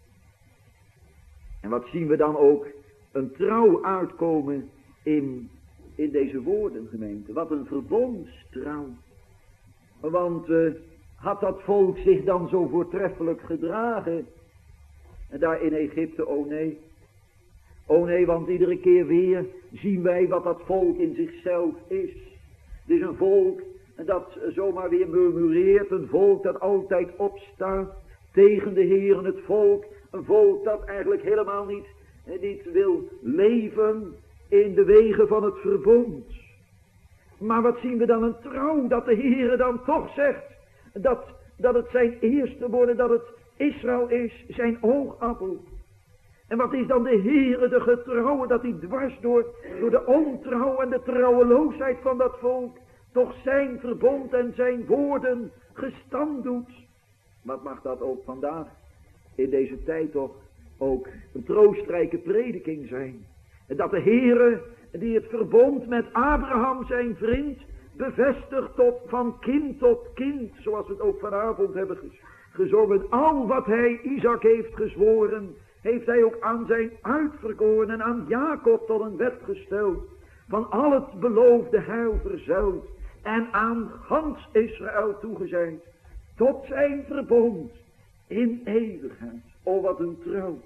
En wat zien we dan ook? Een trouw uitkomen in deze woorden, gemeente. Wat een verbondstrouw. Want had dat volk zich dan zo voortreffelijk gedragen? En daar in Egypte, oh nee. Oh nee, want iedere keer weer zien wij wat dat volk in zichzelf is. Het is een volk dat zomaar weer murmureert. Een volk dat altijd opstaat tegen de Heer. Het volk, een volk dat eigenlijk helemaal niet wil leven in de wegen van het verbond. Maar wat zien we dan een trouw, dat de Heere dan toch zegt, dat het zijn eerstgeboren, dat het Israël is, zijn oogappel. En wat is dan de Heere, de getrouwe, dat hij dwars door de ontrouw en de trouweloosheid van dat volk toch zijn verbond en zijn woorden gestand doet. Wat mag dat ook vandaag in deze tijd toch ook een troostrijke prediking zijn. En dat de Heere die het verbond met Abraham zijn vriend bevestigt van kind tot kind, zoals we het ook vanavond hebben gezongen. Al wat hij Isaac heeft gezworen, heeft hij ook aan zijn uitverkorenen, aan Jacob tot een wet gesteld. Van al het beloofde heil verzeld en aan gans Israël toegezeid. Tot zijn verbond in eeuwigheid. O, wat een trouw.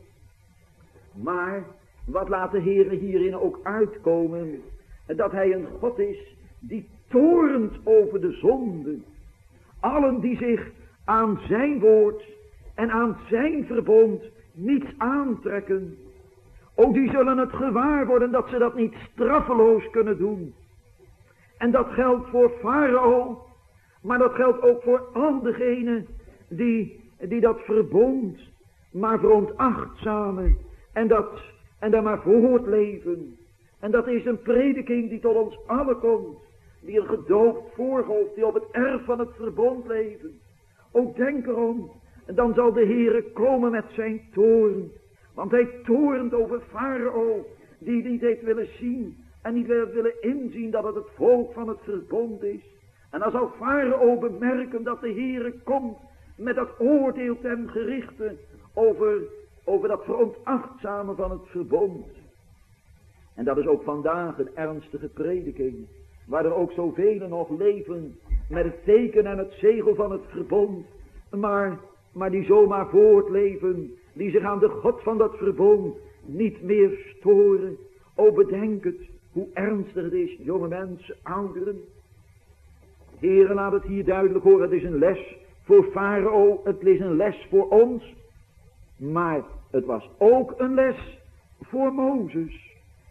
Maar wat laat de Heere hierin ook uitkomen? Dat hij een God is die toornt over de zonde. Allen die zich aan zijn woord en aan zijn verbond niets aantrekken. O, die zullen het gewaar worden dat ze dat niet straffeloos kunnen doen. En dat geldt voor Farao, maar dat geldt ook voor al degenen die dat verbond maar veronachtzamen en daar maar voortleven. En dat is een prediking die tot ons allen komt, die een gedoopt voorhoofd, die op het erf van het verbond leven. O, denk erom, en dan zal de Heere komen met zijn toorn. Want hij toornt over Farao, die niet heeft willen zien en niet willen inzien dat het volk van het verbond is. En dan zal Farao bemerken dat de Heere komt met dat oordeel ten gerichte over dat veronachtzamen van het verbond. En dat is ook vandaag een ernstige prediking, waar er ook zoveel nog leven met het teken en het zegel van het verbond, maar die zomaar voortleven, die zich aan de God van dat verbond niet meer storen. O, bedenk het, hoe ernstig het is, jonge mensen, ouderen. Heere, laat het hier duidelijk horen, het is een les voor Farao, het is een les voor ons, maar het was ook een les voor Mozes.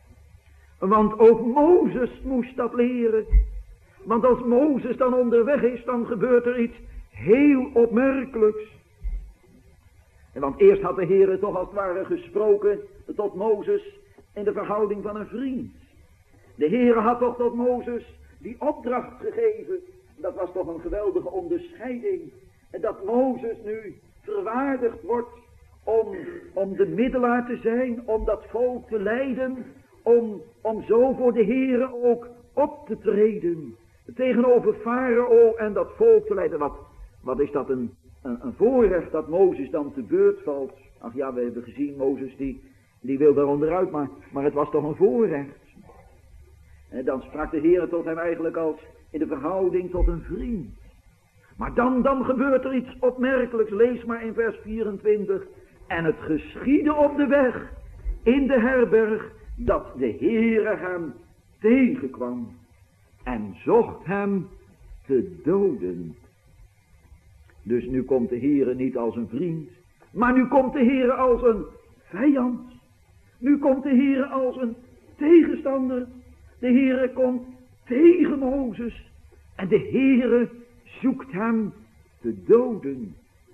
Want ook Mozes moest dat leren. Want als Mozes dan onderweg is, dan gebeurt er iets heel opmerkelijks. En want eerst had de Heere toch als het ware gesproken tot Mozes in de verhouding van een vriend. De Heere had toch tot Mozes die opdracht gegeven. Dat was toch een geweldige onderscheiding. En dat Mozes nu verwaardigd wordt om de middelaar te zijn, om dat volk te leiden, om zo voor de Heere ook op te treden. Tegenover Farao en dat volk te leiden. Wat is dat een voorrecht dat Mozes dan te beurt valt. Ach ja, we hebben gezien, Mozes die wil daar onderuit, maar het was toch een voorrecht. En dan sprak de Heere tot hem eigenlijk als in de verhouding tot een vriend. Maar dan gebeurt er iets opmerkelijks. Lees maar in vers 24. En het geschiedde op de weg in de herberg dat de Heere hem tegenkwam en zocht hem te doden. Dus nu komt de Heere niet als een vriend, maar nu komt de Heere als een vijand. Nu komt de Heere als een tegenstander. De Heere komt tegen Mozes en de Heere zoekt hem te doden.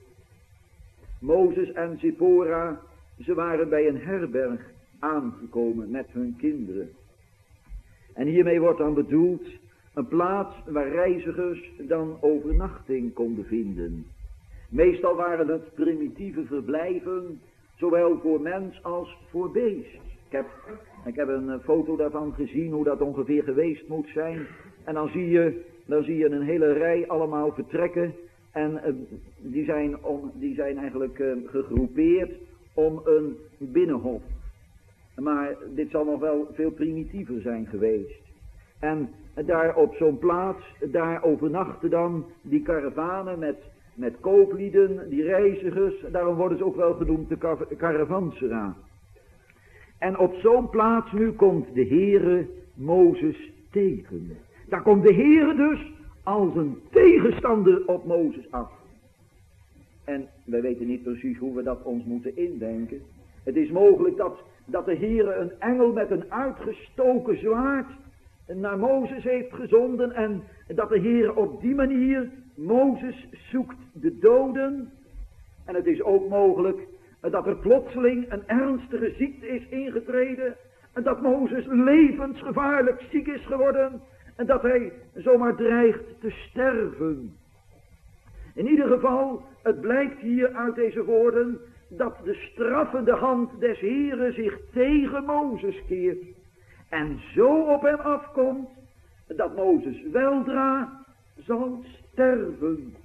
Mozes en Zipora, ze waren bij een herberg aangekomen met hun kinderen. En hiermee wordt dan bedoeld een plaats waar reizigers dan overnachting konden vinden. Meestal waren het primitieve verblijven, zowel voor mens als voor beest. Ik heb een foto daarvan gezien hoe dat ongeveer geweest moet zijn. En dan zie je een hele rij allemaal vertrekken. En die zijn eigenlijk gegroepeerd om een binnenhof. Maar dit zal nog wel veel primitiever zijn geweest. En daar op zo'n plaats, daar overnachten dan die karavanen met kooplieden, die reizigers. Daarom worden ze ook wel genoemd de karavansera. En op zo'n plaats nu komt de Heere Mozes tegen. Daar komt de Heere dus als een tegenstander op Mozes af. En wij weten niet precies hoe we dat ons moeten indenken. Het is mogelijk dat de Heere een engel met een uitgestoken zwaard naar Mozes heeft gezonden en dat de Heere op die manier Mozes zoekt de doden. En het is ook mogelijk dat er plotseling een ernstige ziekte is ingetreden en dat Mozes levensgevaarlijk ziek is geworden en dat hij zomaar dreigt te sterven. In ieder geval, het blijkt hier uit deze woorden dat de straffende hand des Heeren zich tegen Mozes keert en zo op hem afkomt dat Mozes weldra zal sterven.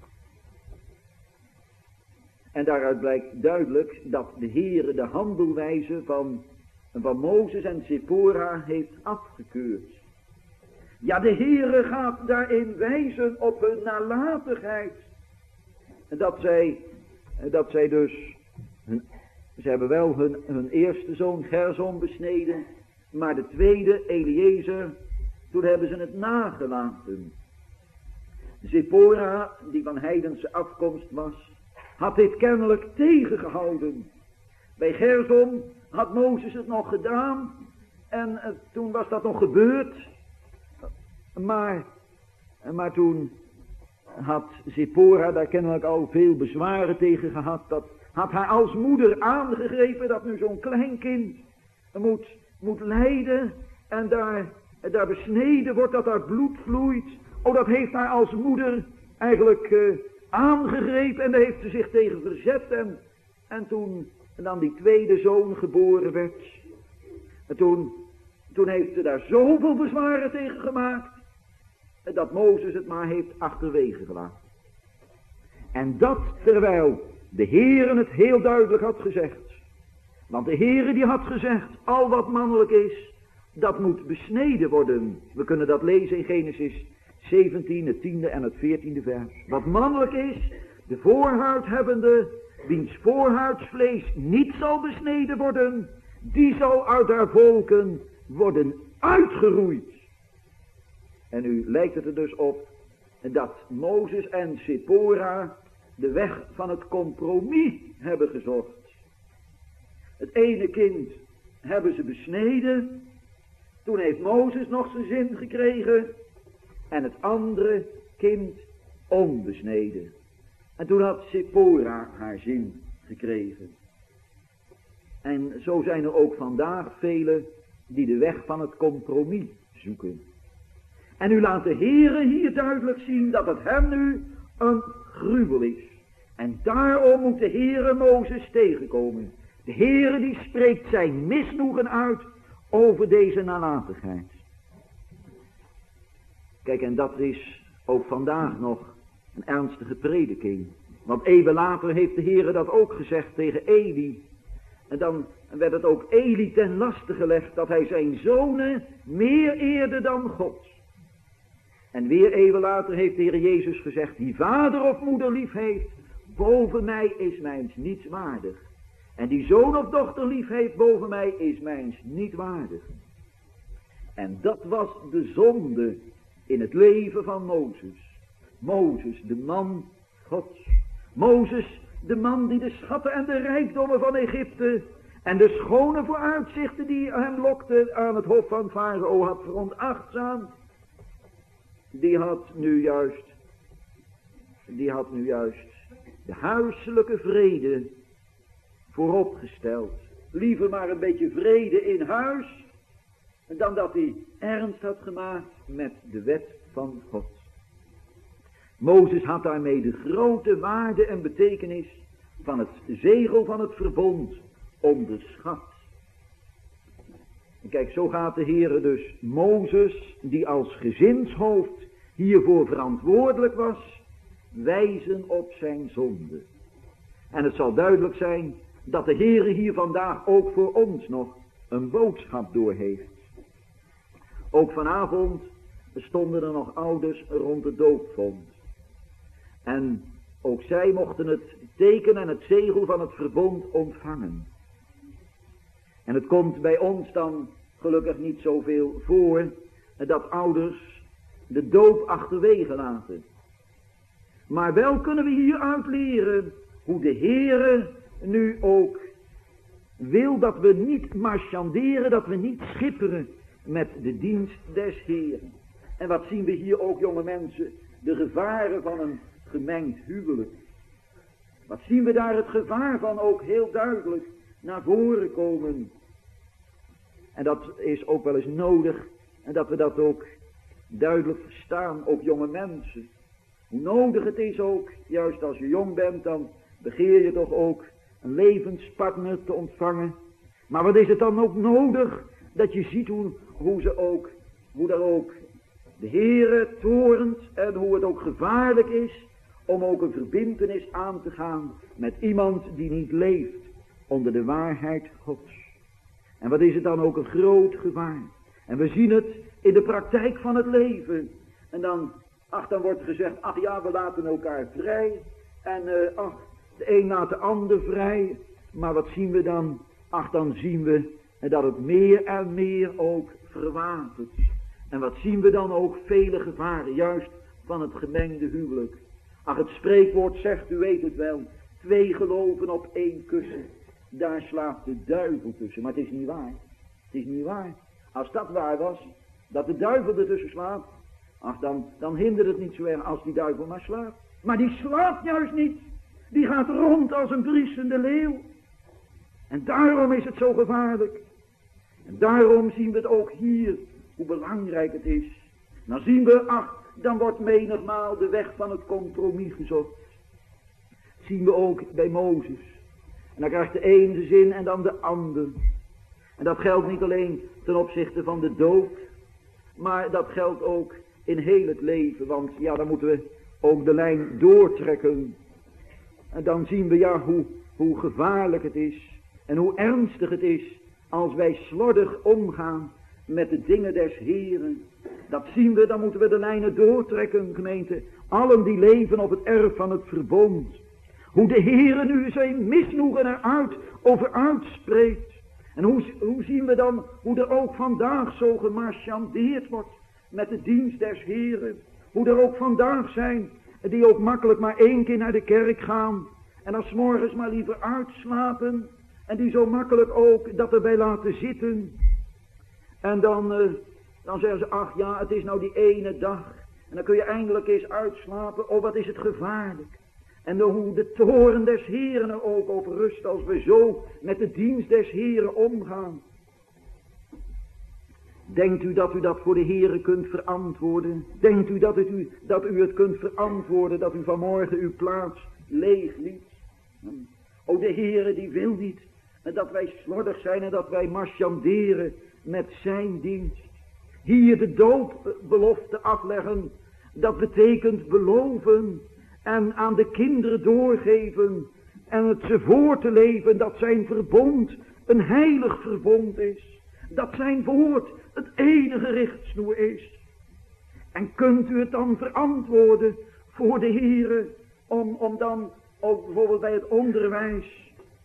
En daaruit blijkt duidelijk dat de Heere de handelwijze van Mozes en Zipora heeft afgekeurd. Ja, de Heere gaat daarin wijzen op hun nalatigheid. Dat zij dus, ze hebben wel hun eerste zoon Gersom besneden, maar de tweede, Eliezer, toen hebben ze het nagelaten. Zipora, die van heidense afkomst was, had dit kennelijk tegengehouden. Bij Gersom had Mozes het nog gedaan en toen was dat nog gebeurd. Maar toen had Zipora daar kennelijk al veel bezwaren tegen gehad. Dat had haar als moeder aangegrepen dat nu zo'n klein kind moet lijden en daar besneden wordt, dat daar bloed vloeit. Oh, dat heeft haar als moeder eigenlijk aangegrepen en daar heeft ze zich tegen verzet. En toen dan die tweede zoon geboren werd, en toen heeft ze daar zoveel bezwaren tegen gemaakt, dat Mozes het maar heeft achterwege gelaten. En dat terwijl de Heere het heel duidelijk had gezegd. Want de Heere die had gezegd, al wat mannelijk is, dat moet besneden worden. We kunnen dat lezen in Genesis 17, het 10e en het 14e vers. Wat mannelijk is, de voorhuid hebbende, wiens voorhuidsvlees niet zal besneden worden, die zal uit haar volken worden uitgeroeid. En nu lijkt het er dus op dat Mozes en Zipora de weg van het compromis hebben gezocht. Het ene kind hebben ze besneden, toen heeft Mozes nog zijn zin gekregen, en het andere kind onbesneden. En toen had Zipora haar zin gekregen. En zo zijn er ook vandaag velen die de weg van het compromis zoeken. En nu laat de Heere hier duidelijk zien dat het hem nu een gruwel is. En daarom moet de Heere Mozes tegenkomen. De Heere die spreekt zijn misnoegen uit over deze nalatigheid. Kijk, en dat is ook vandaag nog een ernstige prediking. Want eeuwen later heeft de Heere dat ook gezegd tegen Eli. En dan werd het ook Eli ten laste gelegd dat hij zijn zonen meer eerde dan God. En weer eeuwen later heeft de Heer Jezus gezegd, die vader of moeder lief heeft, boven mij is mijns niets waardig. En die zoon of dochter lief heeft, boven mij is mijns niet waardig. En dat was de zonde in het leven van Mozes. Mozes, de man Gods. Mozes, de man die de schatten en de rijkdommen van Egypte en de schone vooruitzichten die hem lokten aan het hof van Farao had veronachtzaamd. Die had nu juist de huiselijke vrede vooropgesteld. Liever maar een beetje vrede in huis, dan dat hij ernst had gemaakt met de wet van God. Mozes had daarmee de grote waarde en betekenis van het zegel van het verbond onderschat. En kijk, zo gaat de Heere dus Mozes, die als gezinshoofd hiervoor verantwoordelijk was, wijzen op zijn zonde. En het zal duidelijk zijn dat de Heere hier vandaag ook voor ons nog een boodschap door heeft. Ook vanavond stonden er nog ouders rond de doopvont. En ook zij mochten het teken en het zegel van het verbond ontvangen. En het komt bij ons dan gelukkig niet zoveel voor dat ouders de doop achterwege laten. Maar wel kunnen we hieruit leren hoe de Heere nu ook wil dat we niet marchanderen, dat we niet schipperen met de dienst des Heeren. En wat zien we hier ook, jonge mensen? De gevaren van een gemengd huwelijk. Wat zien we daar het gevaar van ook heel duidelijk naar voren komen. En dat is ook wel eens nodig. En dat we dat ook duidelijk verstaan, ook jonge mensen. Hoe nodig het is ook, juist als je jong bent, dan begeer je toch ook een levenspartner te ontvangen. Maar wat is het dan ook nodig, dat je ziet hoe daar ook de Heere toornt en hoe het ook gevaarlijk is om ook een verbintenis aan te gaan met iemand die niet leeft onder de waarheid Gods. En wat is het dan ook een groot gevaar. En we zien het in de praktijk van het leven. En dan wordt gezegd, ach ja, we laten elkaar vrij. En de een laat de ander vrij. Maar wat zien we dan? Ach, dan zien we dat het meer en meer ook verwatert. En wat zien we dan ook? Vele gevaren, juist van het gemengde huwelijk. Ach, het spreekwoord zegt, u weet het wel, 2 geloven op 1 kussen. Daar slaapt de duivel tussen. Maar het is niet waar. Het is niet waar. Als dat waar was, dat de duivel ertussen slaapt, ach, dan hindert het niet zo erg als die duivel maar slaapt. Maar die slaapt juist niet. Die gaat rond als een briesende leeuw. En daarom is het zo gevaarlijk. En daarom zien we het ook hier, hoe belangrijk het is. Dan zien we, dan wordt menigmaal de weg van het compromis gezocht. Dat zien we ook bij Mozes. En dan krijgt de een de zin en dan de ander. En dat geldt niet alleen ten opzichte van de dood, maar dat geldt ook in heel het leven. Want ja, dan moeten we ook de lijn doortrekken. En dan zien we hoe gevaarlijk het is en hoe ernstig het is als wij slordig omgaan met de dingen des Heeren. Dat zien we, dan moeten we de lijnen doortrekken, gemeente. Allen die leven op het erf van het verbond. Hoe de Heere nu zijn misnoegen over uitspreekt. En hoe zien we dan, hoe er ook vandaag zo gemarchandeerd wordt met de dienst des Heeren. Hoe er ook vandaag zijn die ook makkelijk maar 1 keer naar de kerk gaan. En dan 's morgens maar liever uitslapen. En die zo makkelijk ook dat erbij laten zitten. En dan zeggen ze, ach ja, het is nou die ene dag. En dan kun je eindelijk eens uitslapen. Oh, wat is het gevaarlijk. En hoe de toorn des Heeren er ook op rust als we zo met de dienst des Heeren omgaan. Denkt u dat u dat voor de Heere kunt verantwoorden? Denkt u dat u het kunt verantwoorden dat u vanmorgen uw plaats leeg liet? O, de Heere die wil niet dat wij slordig zijn en dat wij marchanderen met zijn dienst. Hier de doopbelofte afleggen, dat betekent beloven en aan de kinderen doorgeven en het ze voor te leven dat zijn verbond een heilig verbond is. Dat zijn woord het enige richtsnoer is. En kunt u het dan verantwoorden voor de Heere om dan ook bijvoorbeeld bij het onderwijs,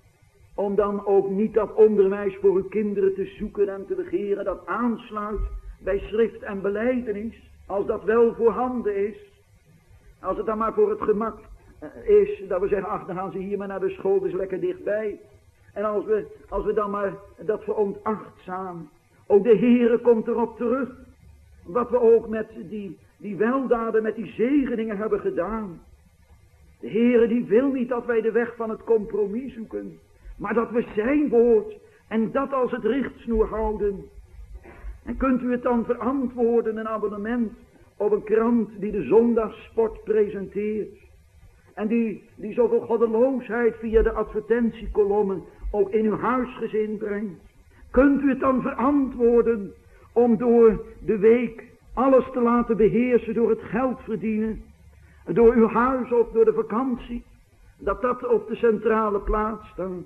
om dan ook niet dat onderwijs voor uw kinderen te zoeken en te begeren dat aansluit bij schrift en belijdenis, als dat wel voorhanden is. Als het dan maar voor het gemak is, dat we zeggen, ach, dan gaan ze hier maar naar de school, dus lekker dichtbij. En als we dan maar dat veronachtzamen. Ook de Heere komt erop terug, wat we ook met die weldaden, met die zegeningen hebben gedaan. De Heere die wil niet dat wij de weg van het compromis zoeken, maar dat we zijn woord en dat als het richtsnoer houden. En kunt u het dan verantwoorden, een abonnement op een krant die de zondagssport presenteert. En die zoveel goddeloosheid via de advertentiekolommen ook in uw huisgezin brengt. Kunt u het dan verantwoorden om door de week alles te laten beheersen door het geld verdienen. Door uw huis of door de vakantie. Dat op de centrale plaats staat.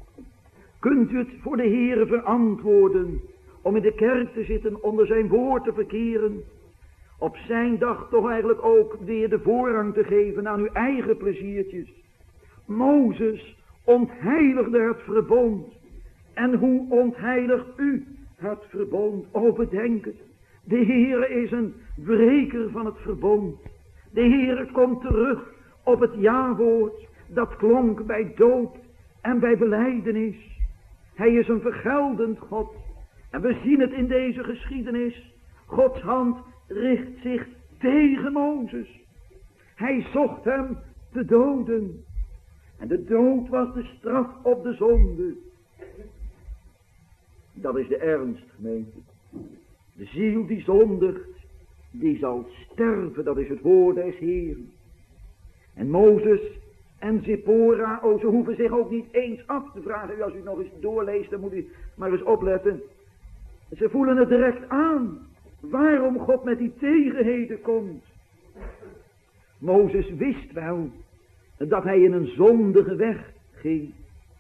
Kunt u het voor de Heere verantwoorden om in de kerk te zitten, onder zijn woord te verkeren. Op zijn dag toch eigenlijk ook weer de voorrang te geven aan uw eigen pleziertjes. Mozes ontheiligde het verbond. En hoe ontheiligt u het verbond? O, bedenk het. De Heere is een breker van het verbond. De Heere komt terug op het ja-woord. Dat klonk bij doop en bij belijdenis. Hij is een vergeldend God. En we zien het in deze geschiedenis. Gods hand richt zich tegen Mozes. Hij zocht hem te doden. En de dood was de straf op de zonde. Dat is de ernst, gemeente. De ziel die zondigt, die zal sterven. Dat is het woord des Heeren. En Mozes en Zippora, ze hoeven zich ook niet eens af te vragen. Als u nog eens doorleest, dan moet u maar eens opletten. Ze voelen het direct aan. Waarom God met die tegenheden komt. Mozes wist wel dat hij in een zondige weg ging.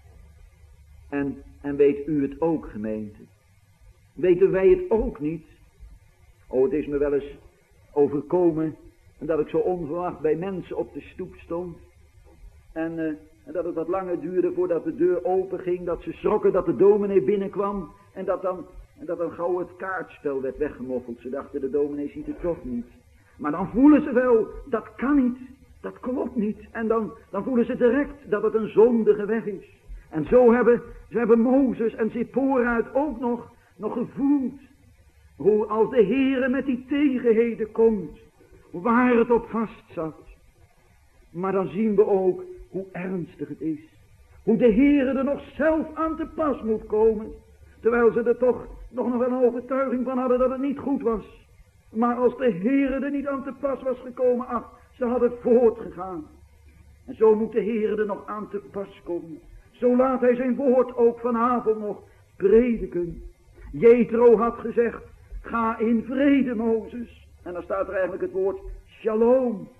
En weet u het ook, gemeente? Weten wij het ook niet? Het is me wel eens overkomen dat ik zo onverwacht bij mensen op de stoep stond. En dat het wat langer duurde voordat de deur open ging. Dat ze schrokken dat de dominee binnenkwam. En dat dan gauw het kaartspel werd weggemoffeld. Ze dachten, de dominee ziet het toch niet. Maar dan voelen ze wel, dat kan niet. Dat klopt niet. En dan voelen ze direct dat het een zondige weg is. En zo hebben Mozes en Zippora het ook nog gevoeld. Hoe als de Heere met die tegenheden komt. Waar het op vast zat. Maar dan zien we ook hoe ernstig het is. Hoe de Heere er nog zelf aan te pas moet komen. Terwijl ze er toch nog wel een overtuiging van hadden dat het niet goed was. Maar als de Heere er niet aan te pas was gekomen, ze hadden voortgegaan. En zo moet de Heere er nog aan te pas komen. Zo laat hij zijn woord ook vanavond nog prediken. Jethro had gezegd, ga in vrede, Mozes. En dan staat er eigenlijk het woord shalom.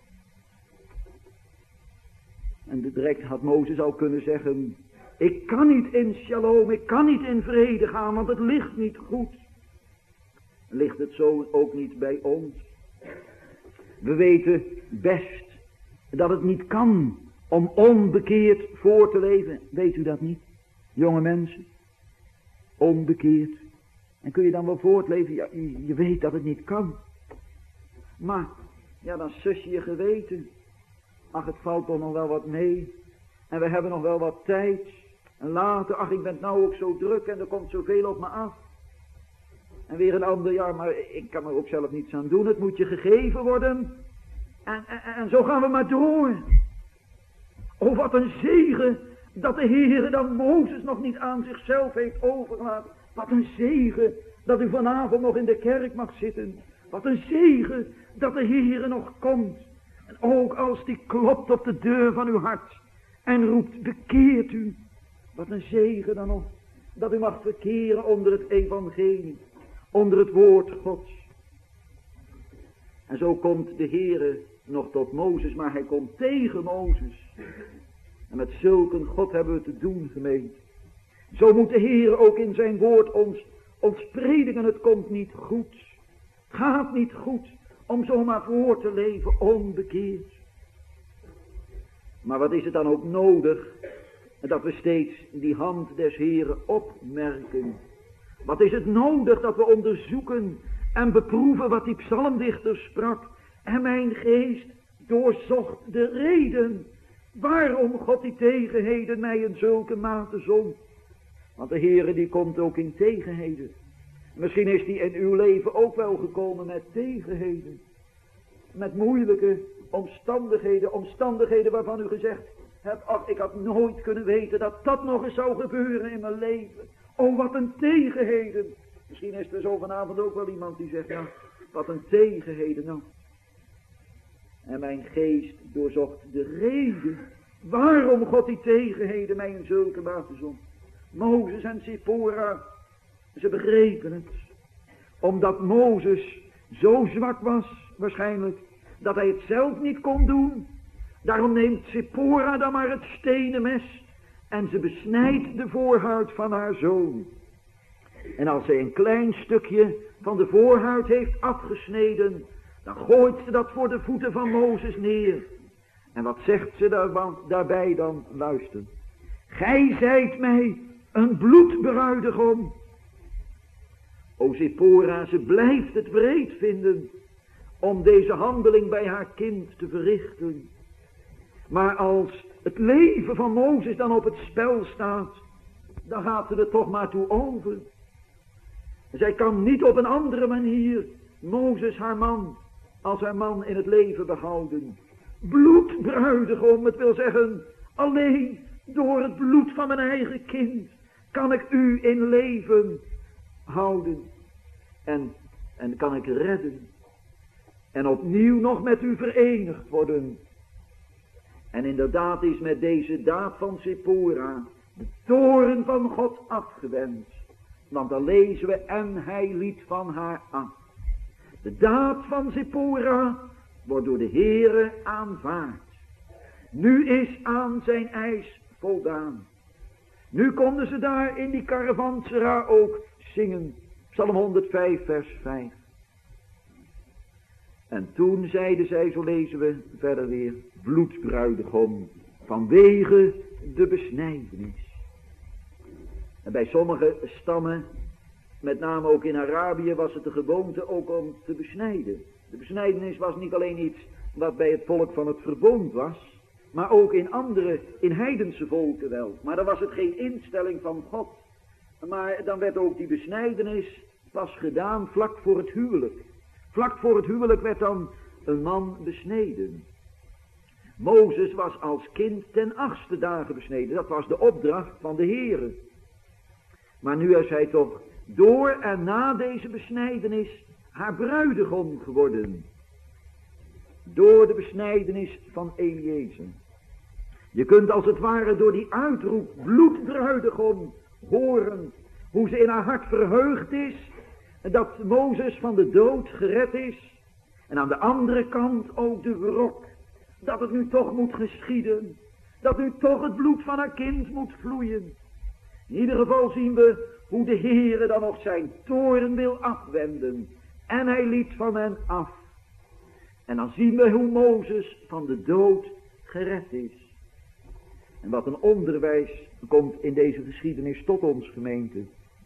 En direct had Mozes al kunnen zeggen, ik kan niet in shalom, ik kan niet in vrede gaan, want het ligt niet goed. Ligt het zo ook niet bij ons? We weten best dat het niet kan om onbekeerd voor te leven. Weet u dat niet, jonge mensen? Onbekeerd. En kun je dan wel voortleven? Ja, je weet dat het niet kan. Maar, ja, dan sus je geweten. Ach, het valt toch nog wel wat mee. En we hebben nog wel wat tijd. En later, ach, ik ben nou ook zo druk en er komt zoveel op me af. En weer een ander jaar, maar ik kan er ook zelf niets aan doen. Het moet je gegeven worden. En zo gaan we maar door. Oh, wat een zegen dat de Heere dan Mozes nog niet aan zichzelf heeft overgelaten. Wat een zegen dat u vanavond nog in de kerk mag zitten. Wat een zegen dat de Heere nog komt. En ook als die klopt op de deur van uw hart en roept, bekeert u. Wat een zegen dan nog dat u mag verkeren onder het evangelie, onder het woord Gods. En zo komt de Heere nog tot Mozes, maar hij komt tegen Mozes. En met zulk een God hebben we te doen, gemeente. Zo moet de Heere ook in zijn woord ons prediken. Het komt niet goed. Het gaat niet goed om zomaar voor te leven onbekeerd. Maar wat is het dan ook nodig dat we steeds die hand des Heeren opmerken? Wat is het nodig dat we onderzoeken en beproeven wat die psalmdichter sprak? En mijn geest doorzocht de reden waarom God die tegenheden mij in zulke mate zond. Want de Heere die komt ook in tegenheden. Misschien is die in uw leven ook wel gekomen met tegenheden. Met moeilijke omstandigheden. Omstandigheden waarvan u gezegd hebt, ach, ik had nooit kunnen weten dat dat nog eens zou gebeuren in mijn leven. Oh, wat een tegenheden. Misschien is er zo vanavond ook wel iemand die zegt, ja, wat een tegenheden nou. En mijn geest doorzocht de reden waarom God die tegenheden mij in zulke mate zond. Mozes en Zippora, ze begrepen het. Omdat Mozes zo zwak was, waarschijnlijk, dat hij het zelf niet kon doen. Daarom neemt Zippora dan maar het stenen mes en ze besnijdt de voorhuid van haar zoon. En als zij een klein stukje van de voorhuid heeft afgesneden, dan gooit ze dat voor de voeten van Mozes neer. En wat zegt ze daarbij dan? Luister. Gij zijt mij een bloedbruidegom. O Zippora, ze blijft het wreed vinden om deze handeling bij haar kind te verrichten. Maar als het leven van Mozes dan op het spel staat, dan gaat ze er toch maar toe over. Zij kan niet op een andere manier Mozes haar man als haar man in het leven behouden. Bloedbruidegom, het wil zeggen, alleen door het bloed van mijn eigen kind kan ik u in leven houden. En kan ik redden. En opnieuw nog met u verenigd worden. En inderdaad is met deze daad van Zippora de toorn van God afgewend. Want dan lezen we, en hij liet van haar af. De daad van Zippora wordt door de Heere aanvaard. Nu is aan zijn eis voldaan. Nu konden ze daar in die Karavansera ook zingen. Psalm 105 vers 5. En toen zeiden zij, zo lezen we verder weer, bloedbruidegom, vanwege de besnijdenis. En bij sommige stammen, met name ook in Arabië, was het de gewoonte ook om te besnijden. De besnijdenis was niet alleen iets wat bij het volk van het verbond was, maar ook in heidense volken wel. Maar dan was het geen instelling van God. Maar dan werd ook die besnijdenis pas gedaan vlak voor het huwelijk. Vlak voor het huwelijk werd dan een man besneden. Mozes was als kind ten 8e dagen besneden. Dat was de opdracht van de Heere. Maar nu is hij toch door en na deze besnijdenis haar bruidegom geworden. Door de besnijdenis van Eliezer. Je kunt als het ware door die uitroep bloedbruidegom horen hoe ze in haar hart verheugd is dat Mozes van de dood gered is. En aan de andere kant ook de wrok dat het nu toch moet geschieden. Dat nu toch het bloed van haar kind moet vloeien. In ieder geval zien we hoe de Heere dan nog zijn toorn wil afwenden. En hij liet van hen af. En dan zien we hoe Mozes van de dood gered is. En wat een onderwijs komt in deze geschiedenis tot ons, gemeente.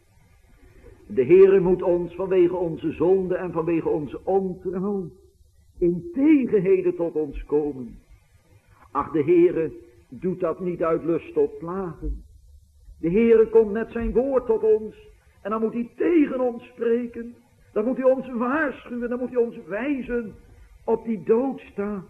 De Heere moet ons vanwege onze zonde en vanwege onze ontrouw in tegenheden tot ons komen. Ach, de Heere doet dat niet uit lust tot plagen. De Heere komt met zijn woord tot ons en dan moet hij tegen ons spreken. Dan moet hij ons waarschuwen, dan moet hij ons wijzen op die doodstaat.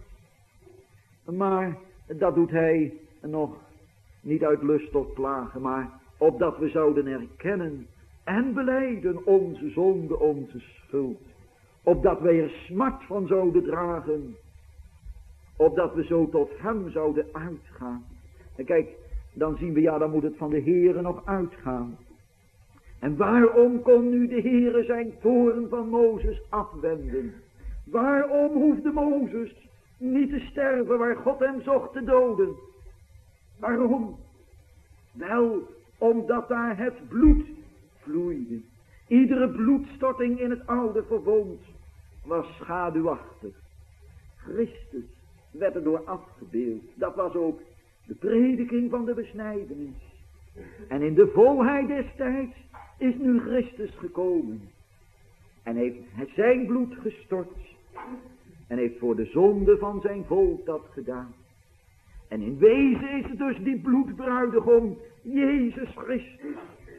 Maar dat doet hij nog niet uit lust tot plagen, maar opdat we zouden erkennen en belijden onze zonde, onze schuld. Opdat wij er smart van zouden dragen. Opdat we zo tot hem zouden uitgaan. En kijk, dan zien we, ja, dan moet het van de Heere nog uitgaan. En waarom kon nu de Heere zijn toorn van Mozes afwenden? Waarom hoefde Mozes niet te sterven waar God hem zocht te doden? Waarom? Wel, omdat daar het bloed vloeide. Iedere bloedstorting in het oude verbond was schaduwachtig. Christus werd er door afgebeeld. Dat was ook de prediking van de besnijdenis. En in de volheid des tijds is nu Christus gekomen. En heeft zijn bloed gestort. En heeft voor de zonde van zijn volk dat gedaan. En in wezen is het dus die bloedbruidegom, Jezus Christus,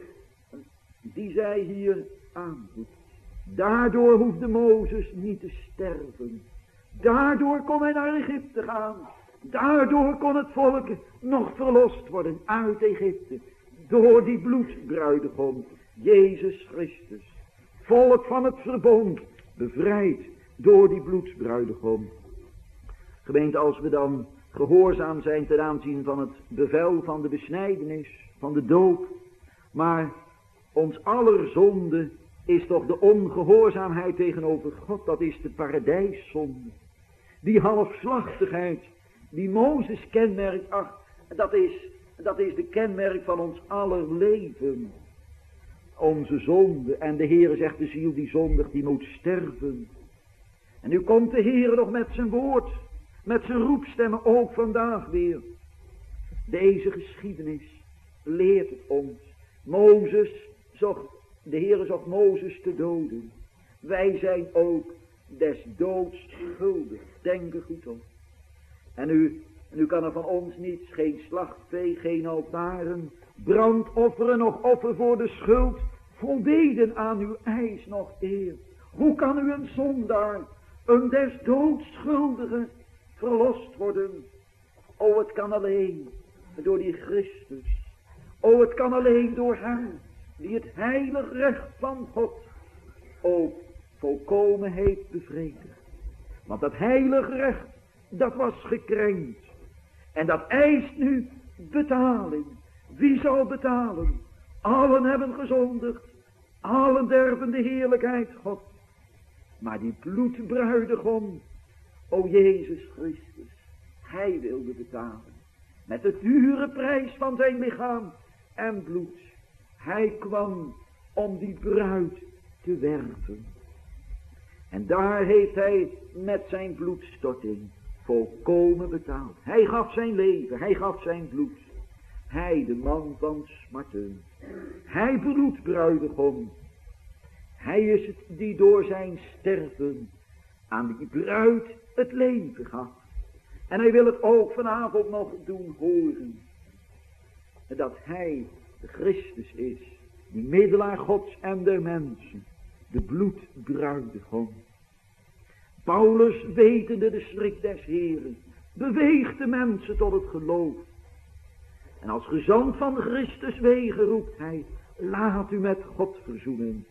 die zij hier aandoet. Daardoor hoefde Mozes niet te sterven. Daardoor kon hij naar Egypte gaan. Daardoor kon het volk nog verlost worden uit Egypte. Door die bloedbruidegom, Jezus Christus. Volk van het verbond, bevrijd door die bloedbruidegom. Gemeente, als we dan gehoorzaam zijn ten aanzien van het bevel van de besnijdenis, van de doop. Maar ons aller zonde is toch de ongehoorzaamheid tegenover God. Dat is de paradijszonde. Die halfslachtigheid die Mozes kenmerkt, ach, dat is de kenmerk van ons aller leven. Onze zonde. En de Heere zegt, de ziel die zondigt, die moet sterven. En nu komt de Heere nog met zijn woord, met zijn roepstemmen ook vandaag weer. Deze geschiedenis leert het ons. De Heere zocht Mozes te doden. Wij zijn ook des doods schuldig. Denk er goed op. En nu Nu kan er van ons niets, geen slachtvee, geen altaren, brandofferen, nog offer voor de schuld, voldeden aan uw eis nog eer. Hoe kan u een zondaar, een des doods schuldige, verlost worden? O, het kan alleen door die Christus. O, het kan alleen door hem, die het heilig recht van God ook volkomen heeft bevredigd. Want dat heilig recht, dat was gekrenkt. En dat eist nu betaling. Wie zal betalen? Allen hebben gezondigd. Allen derven de heerlijkheid God. Maar die bloedbruidegom, o Jezus Christus, hij wilde betalen. Met de dure prijs van zijn lichaam en bloed. Hij kwam om die bruid te werven. En daar heeft hij met zijn bloedstorting volkomen betaald. Hij gaf zijn leven, hij gaf zijn bloed. Hij, de man van smarten. Hij bloedbruidegom. Hij is het die door zijn sterven aan die bruid het leven gaf. En hij wil het ook vanavond nog doen horen. Dat hij de Christus is, die middelaar Gods en der mensen, de bloedbruidegom. Paulus, wetende de schrik des Heren, beweegt de mensen tot het geloof. En als gezant van Christus wegen roept hij, laat u met God verzoenen.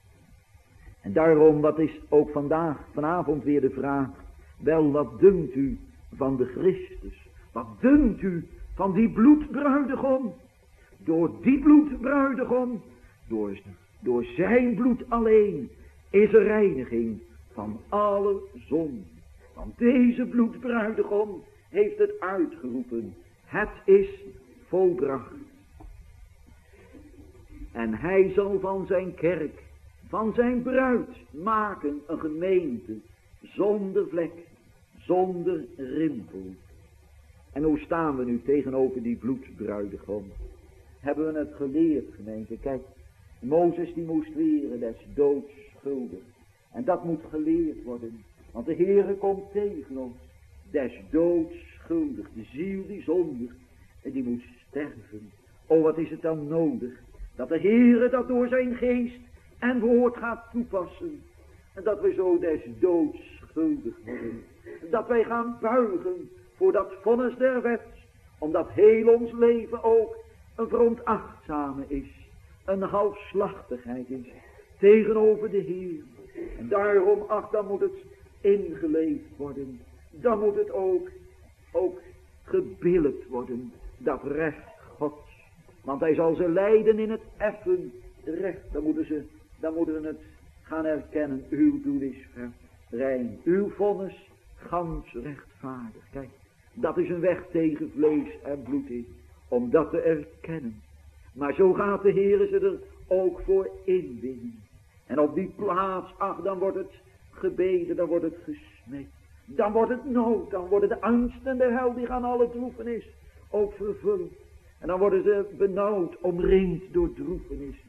En daarom, wat is ook vanavond weer de vraag, wel, wat dunkt u van de Christus? Wat dunkt u van die bloedbruidegom? Door die bloedbruidegom, door zijn bloed alleen, is er reiniging van alle zonden. Want deze bloedbruidegom heeft het uitgeroepen. Het is volbracht. En hij zal van zijn kerk, van zijn bruid maken een gemeente zonder vlek, zonder rimpel. En hoe staan we nu tegenover die bloedbruidegom? Hebben we het geleerd, gemeente? Kijk, Mozes die moest leren des doods schuldig. En dat moet geleerd worden. Want de Heere komt tegen ons. Des doods schuldig. De ziel die zondigt. En die moet sterven. O, wat is het dan nodig? Dat de Heere dat door zijn geest en woord gaat toepassen. En dat we zo des doods schuldig worden. Dat wij gaan buigen voor dat vonnis der wet. Omdat heel ons leven ook een veronachtzame is. Een halfslachtigheid is. Tegenover de Heer. En daarom, dan moet het ingeleefd worden. Dan moet het ook gebillijkt worden. Dat recht Gods. Want hij zal ze leiden in het effen recht. Dan moeten ze het gaan erkennen. Uw doel is rein. Uw vonnis gans rechtvaardig. Kijk, dat is een weg tegen vlees en bloed in. Om dat te erkennen. Maar zo gaat de Heer ze er ook voor inwinnen. En op die plaats, dan wordt het gebeden, dan wordt het gesmeekt. Dan wordt het nood, dan worden de angsten der hel, die gaan alle droefenis ook vervuld. En dan worden ze benauwd, omringd door droefenissen.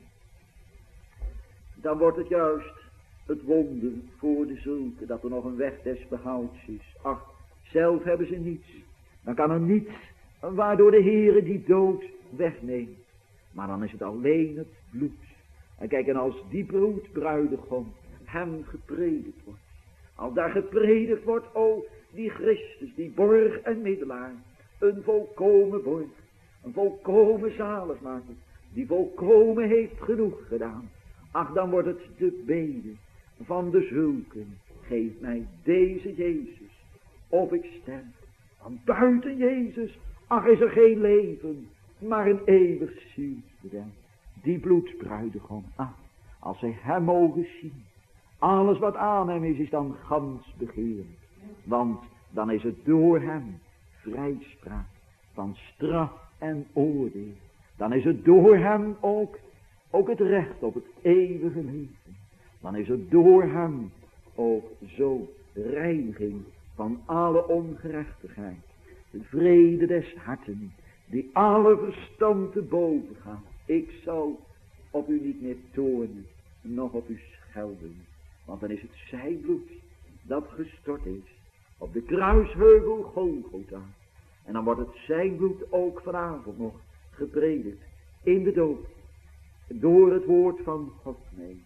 Dan wordt het juist het wonder voor de zulke, dat er nog een weg des behouds is. Ach, zelf hebben ze niets. Dan kan er niets waardoor de Heere die dood wegneemt. Maar dan is het alleen het bloed. En kijk, en als die bloedbruidegom hem gepredikt wordt. Als daar gepredikt wordt, die Christus, die borg en middelaar. Een volkomen borg. Een volkomen zaligmaker. Die volkomen heeft genoeg gedaan. Ach, dan wordt het de bede van de zulken. Geef mij deze Jezus. Of ik sterf. Want buiten Jezus, is er geen leven. Maar een eeuwig zielsbedrijf. Die bloedbruidegom. Als zij hem mogen zien. Alles wat aan hem is dan gans begeerd. Want dan is het door hem vrijspraak van straf en oordeel. Dan is het door hem ook het recht op het eeuwige leven. Dan is het door hem ook zo reiniging van alle ongerechtigheid. De vrede des harten, die alle verstand te boven gaat. Ik zal op u niet meer toornen, noch op u schelden. Want dan is het zijn bloed dat gestort is op de kruisheuvel Golgotha. En dan wordt het zijn bloed ook vanavond nog gepredikt. In de doop. Door het woord van God mee.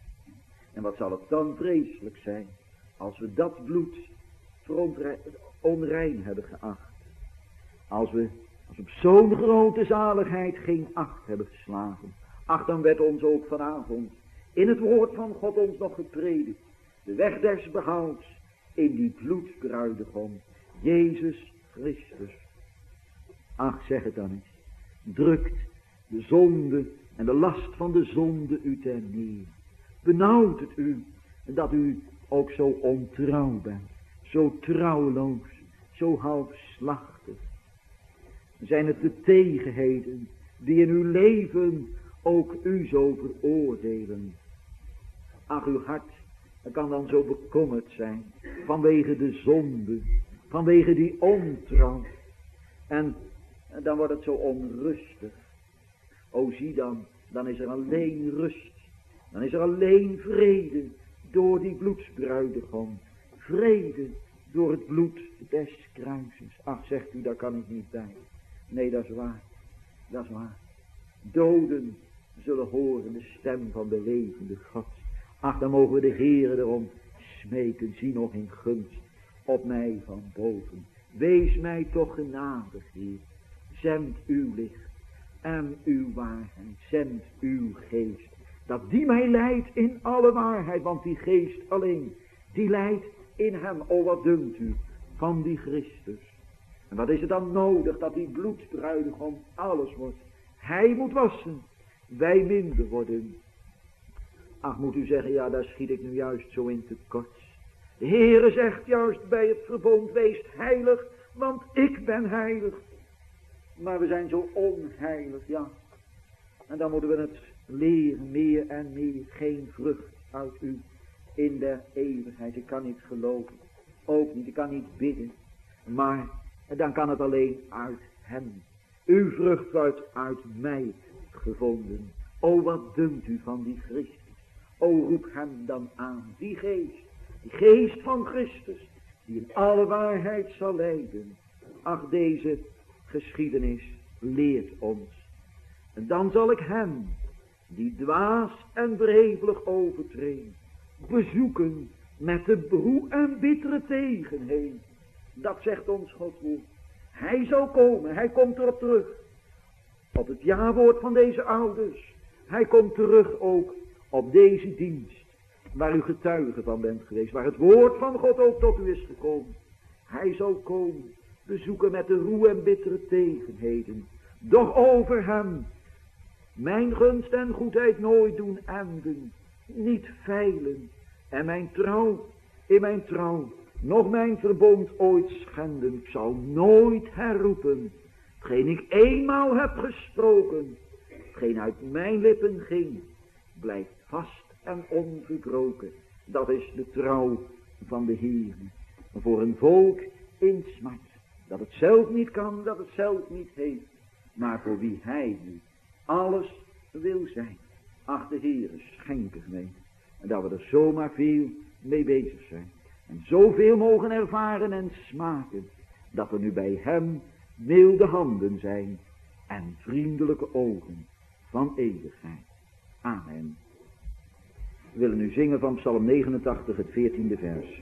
En wat zal het dan vreselijk zijn. Als we dat bloed voor onrein hebben geacht. Als we op zo'n grote zaligheid geen acht hebben geslagen. Ach, dan werd ons ook vanavond in het woord van God ons nog gepredikt. De weg des behouds in die bloedbruidegom. Jezus Christus. Ach, zeg het dan eens. Drukt de zonde en de last van de zonde u ten neer. Benauwt het u dat u ook zo ontrouw bent. Zo trouweloos. Zo halfslachtig. Zijn het de tegenheden die in uw leven ook u zo veroordelen. Ach, uw hart kan dan zo bekommerd zijn vanwege de zonde, vanwege die ontrouw. En dan wordt het zo onrustig. O, zie dan is er alleen rust. Dan is er alleen vrede door die bloedsbruidegom. Vrede door het bloed des kruises. Ach, zegt u, daar kan ik niet bij. Nee, dat is waar. Dat is waar. Doden zullen horen de stem van de levende God. Ach, dan mogen we de Heere erom smeken. Zie nog in gunst op mij van boven. Wees mij toch genadig, Heer. Zend uw licht en uw waarheid. Zend uw geest. Dat die mij leidt in alle waarheid. Want die geest alleen, die leidt in hem. O, wat dunkt u van die Christus. En wat is het dan nodig dat die bloedsbruidegom alles wordt. Hij moet wassen. Wij minder worden. Ach, moet u zeggen, ja, daar schiet ik nu juist zo in tekort. De Heere zegt juist bij het verbond, wees heilig, want ik ben heilig. Maar we zijn zo onheilig, ja. En dan moeten we het leren, meer en meer, geen vrucht uit u in der eeuwigheid. Ik kan niet geloven, ook niet, ik kan niet bidden. Maar dan kan het alleen uit hem. Uw vrucht wordt uit mij gevonden. O, wat dunkt u van die Christus. O, roep hem dan aan, die geest van Christus, die in alle waarheid zal leiden. Ach, deze geschiedenis leert ons. En dan zal ik hem, die dwaas en wrevelig overtreedt, bezoeken met de broe en bittere tegenheen. Dat zegt ons Gods woord. Hij zal komen, hij komt erop terug. Op het jawoord van deze ouders. Hij komt terug ook op deze dienst, waar u getuige van bent geweest, waar het woord van God ook tot u is gekomen. Hij zal komen, bezoeken met de roe en bittere tegenheden. Doch over hem, mijn gunst en goedheid nooit doen enden, niet veilen, en mijn trouw, in mijn trouw, nog mijn verbond ooit schenden. Ik zal nooit herroepen, hetgeen ik eenmaal heb gesproken, hetgeen uit mijn lippen ging, blijft vast en onverbroken. Dat is de trouw van de Heer. Voor een volk in smart. Dat het zelf niet kan, dat het zelf niet heeft. Maar voor wie hij nu alles wil zijn. Ach, de Heer schenken mee. En dat we er zomaar veel mee bezig zijn. En zoveel mogen ervaren en smaken. Dat we nu bij hem milde handen zijn. En vriendelijke ogen van eeuwigheid. Amen. We willen nu zingen van Psalm 89, het 14e vers.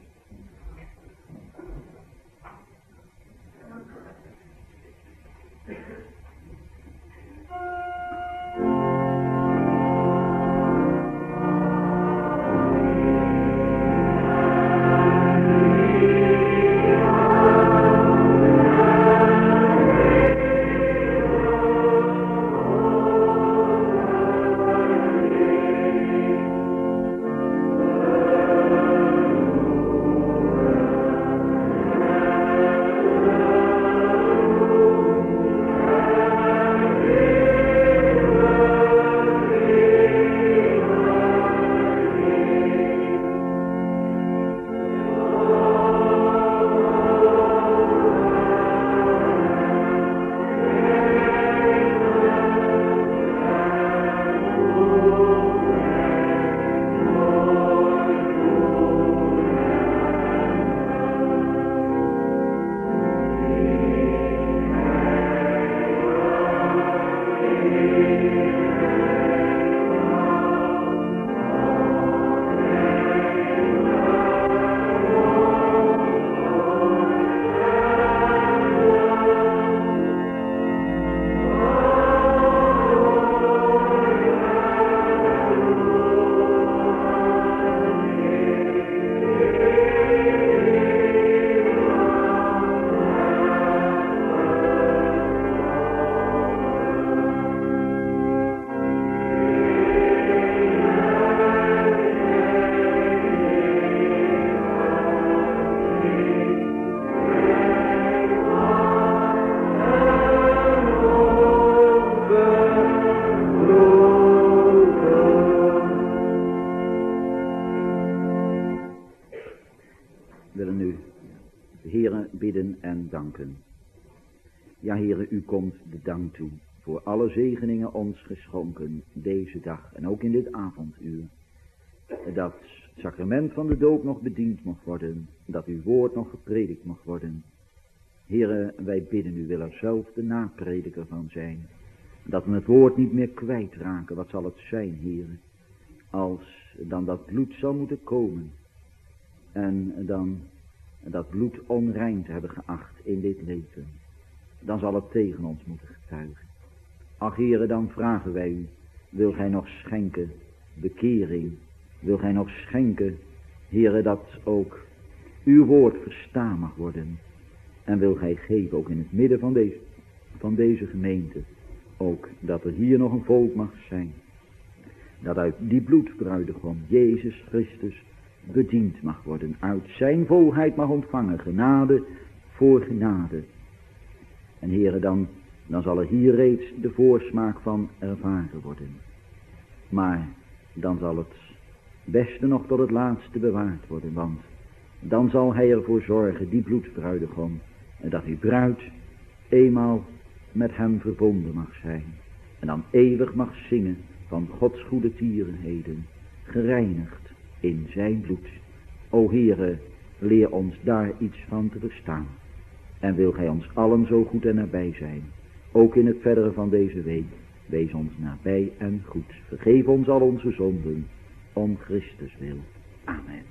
bidden en danken. Ja, Heere, u komt de dank toe voor alle zegeningen ons geschonken deze dag en ook in dit avonduur. Dat het sacrament van de doop nog bediend mocht worden, dat uw woord nog gepredikt mocht worden. Heere, wij bidden u, wil er zelf de naprediker van zijn. Dat we het woord niet meer kwijtraken. Wat zal het zijn, Heere, als dan dat bloed zal moeten komen. En dan dat bloed onrein te hebben geacht in dit leven. Dan zal het tegen ons moeten getuigen. Ach, Heere, dan vragen wij u, wil gij nog schenken bekering? Wil gij nog schenken, Heere, dat ook uw woord verstaan mag worden? En wil gij geven, ook in het midden van deze gemeente, ook dat er hier nog een volk mag zijn, dat uit die bloedbruidegom, Jezus Christus, bediend mag worden, uit zijn volheid mag ontvangen, genade voor genade. En Heere, dan zal er hier reeds de voorsmaak van ervaren worden. Maar dan zal het beste nog tot het laatste bewaard worden, want dan zal hij ervoor zorgen, die bloedbruidegom, dat die bruid eenmaal met hem verbonden mag zijn. En dan eeuwig mag zingen van Gods goede tierenheden, gereinigd in zijn bloed. O Heere, leer ons daar iets van te verstaan. En wil gij ons allen zo goed en nabij zijn, ook in het verdere van deze week. Wees ons nabij en goed. Vergeef ons al onze zonden, om Christus wil. Amen.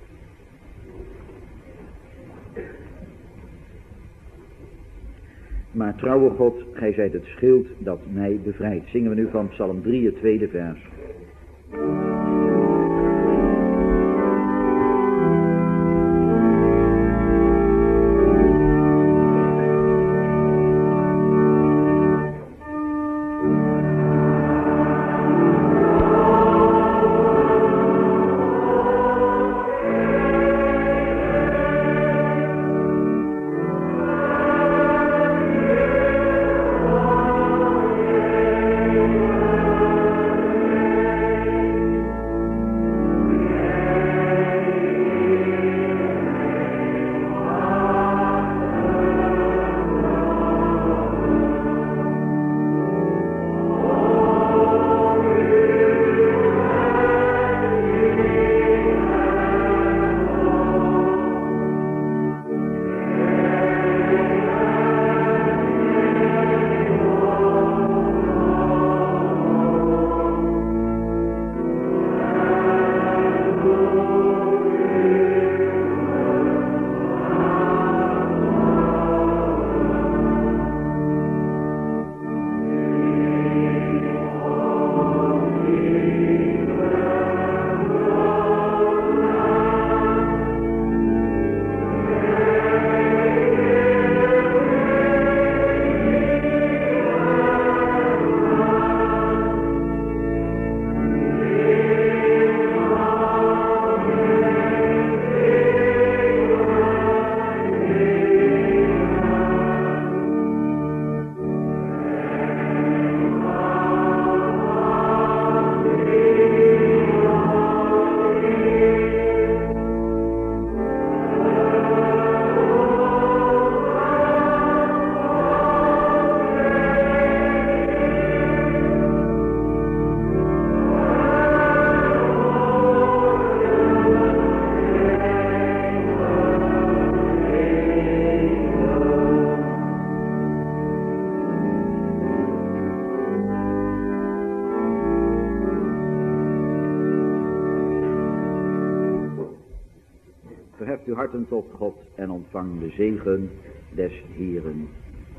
Maar trouwe God, gij zijt het schild dat mij bevrijdt. Zingen we nu van Psalm 3, het tweede vers. Verheft uw harten tot God en ontvang de zegen des Heeren.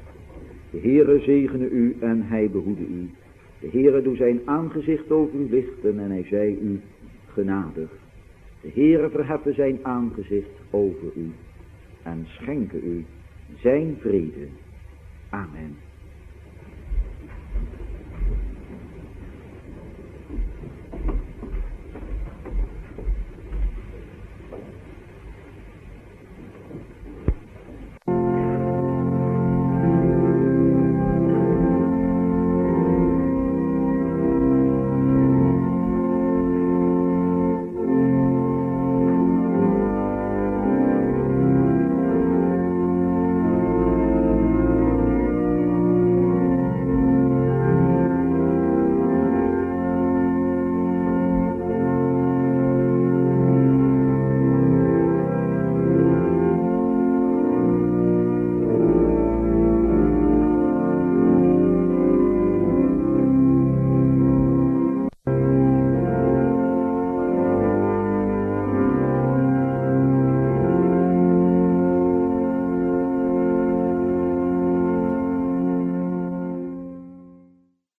De Heere zegene u en hij behoede u. De Heere doe zijn aangezicht over u lichten en hij zij u genadig. De Heere verheffen zijn aangezicht over u en schenke u zijn vrede. Amen.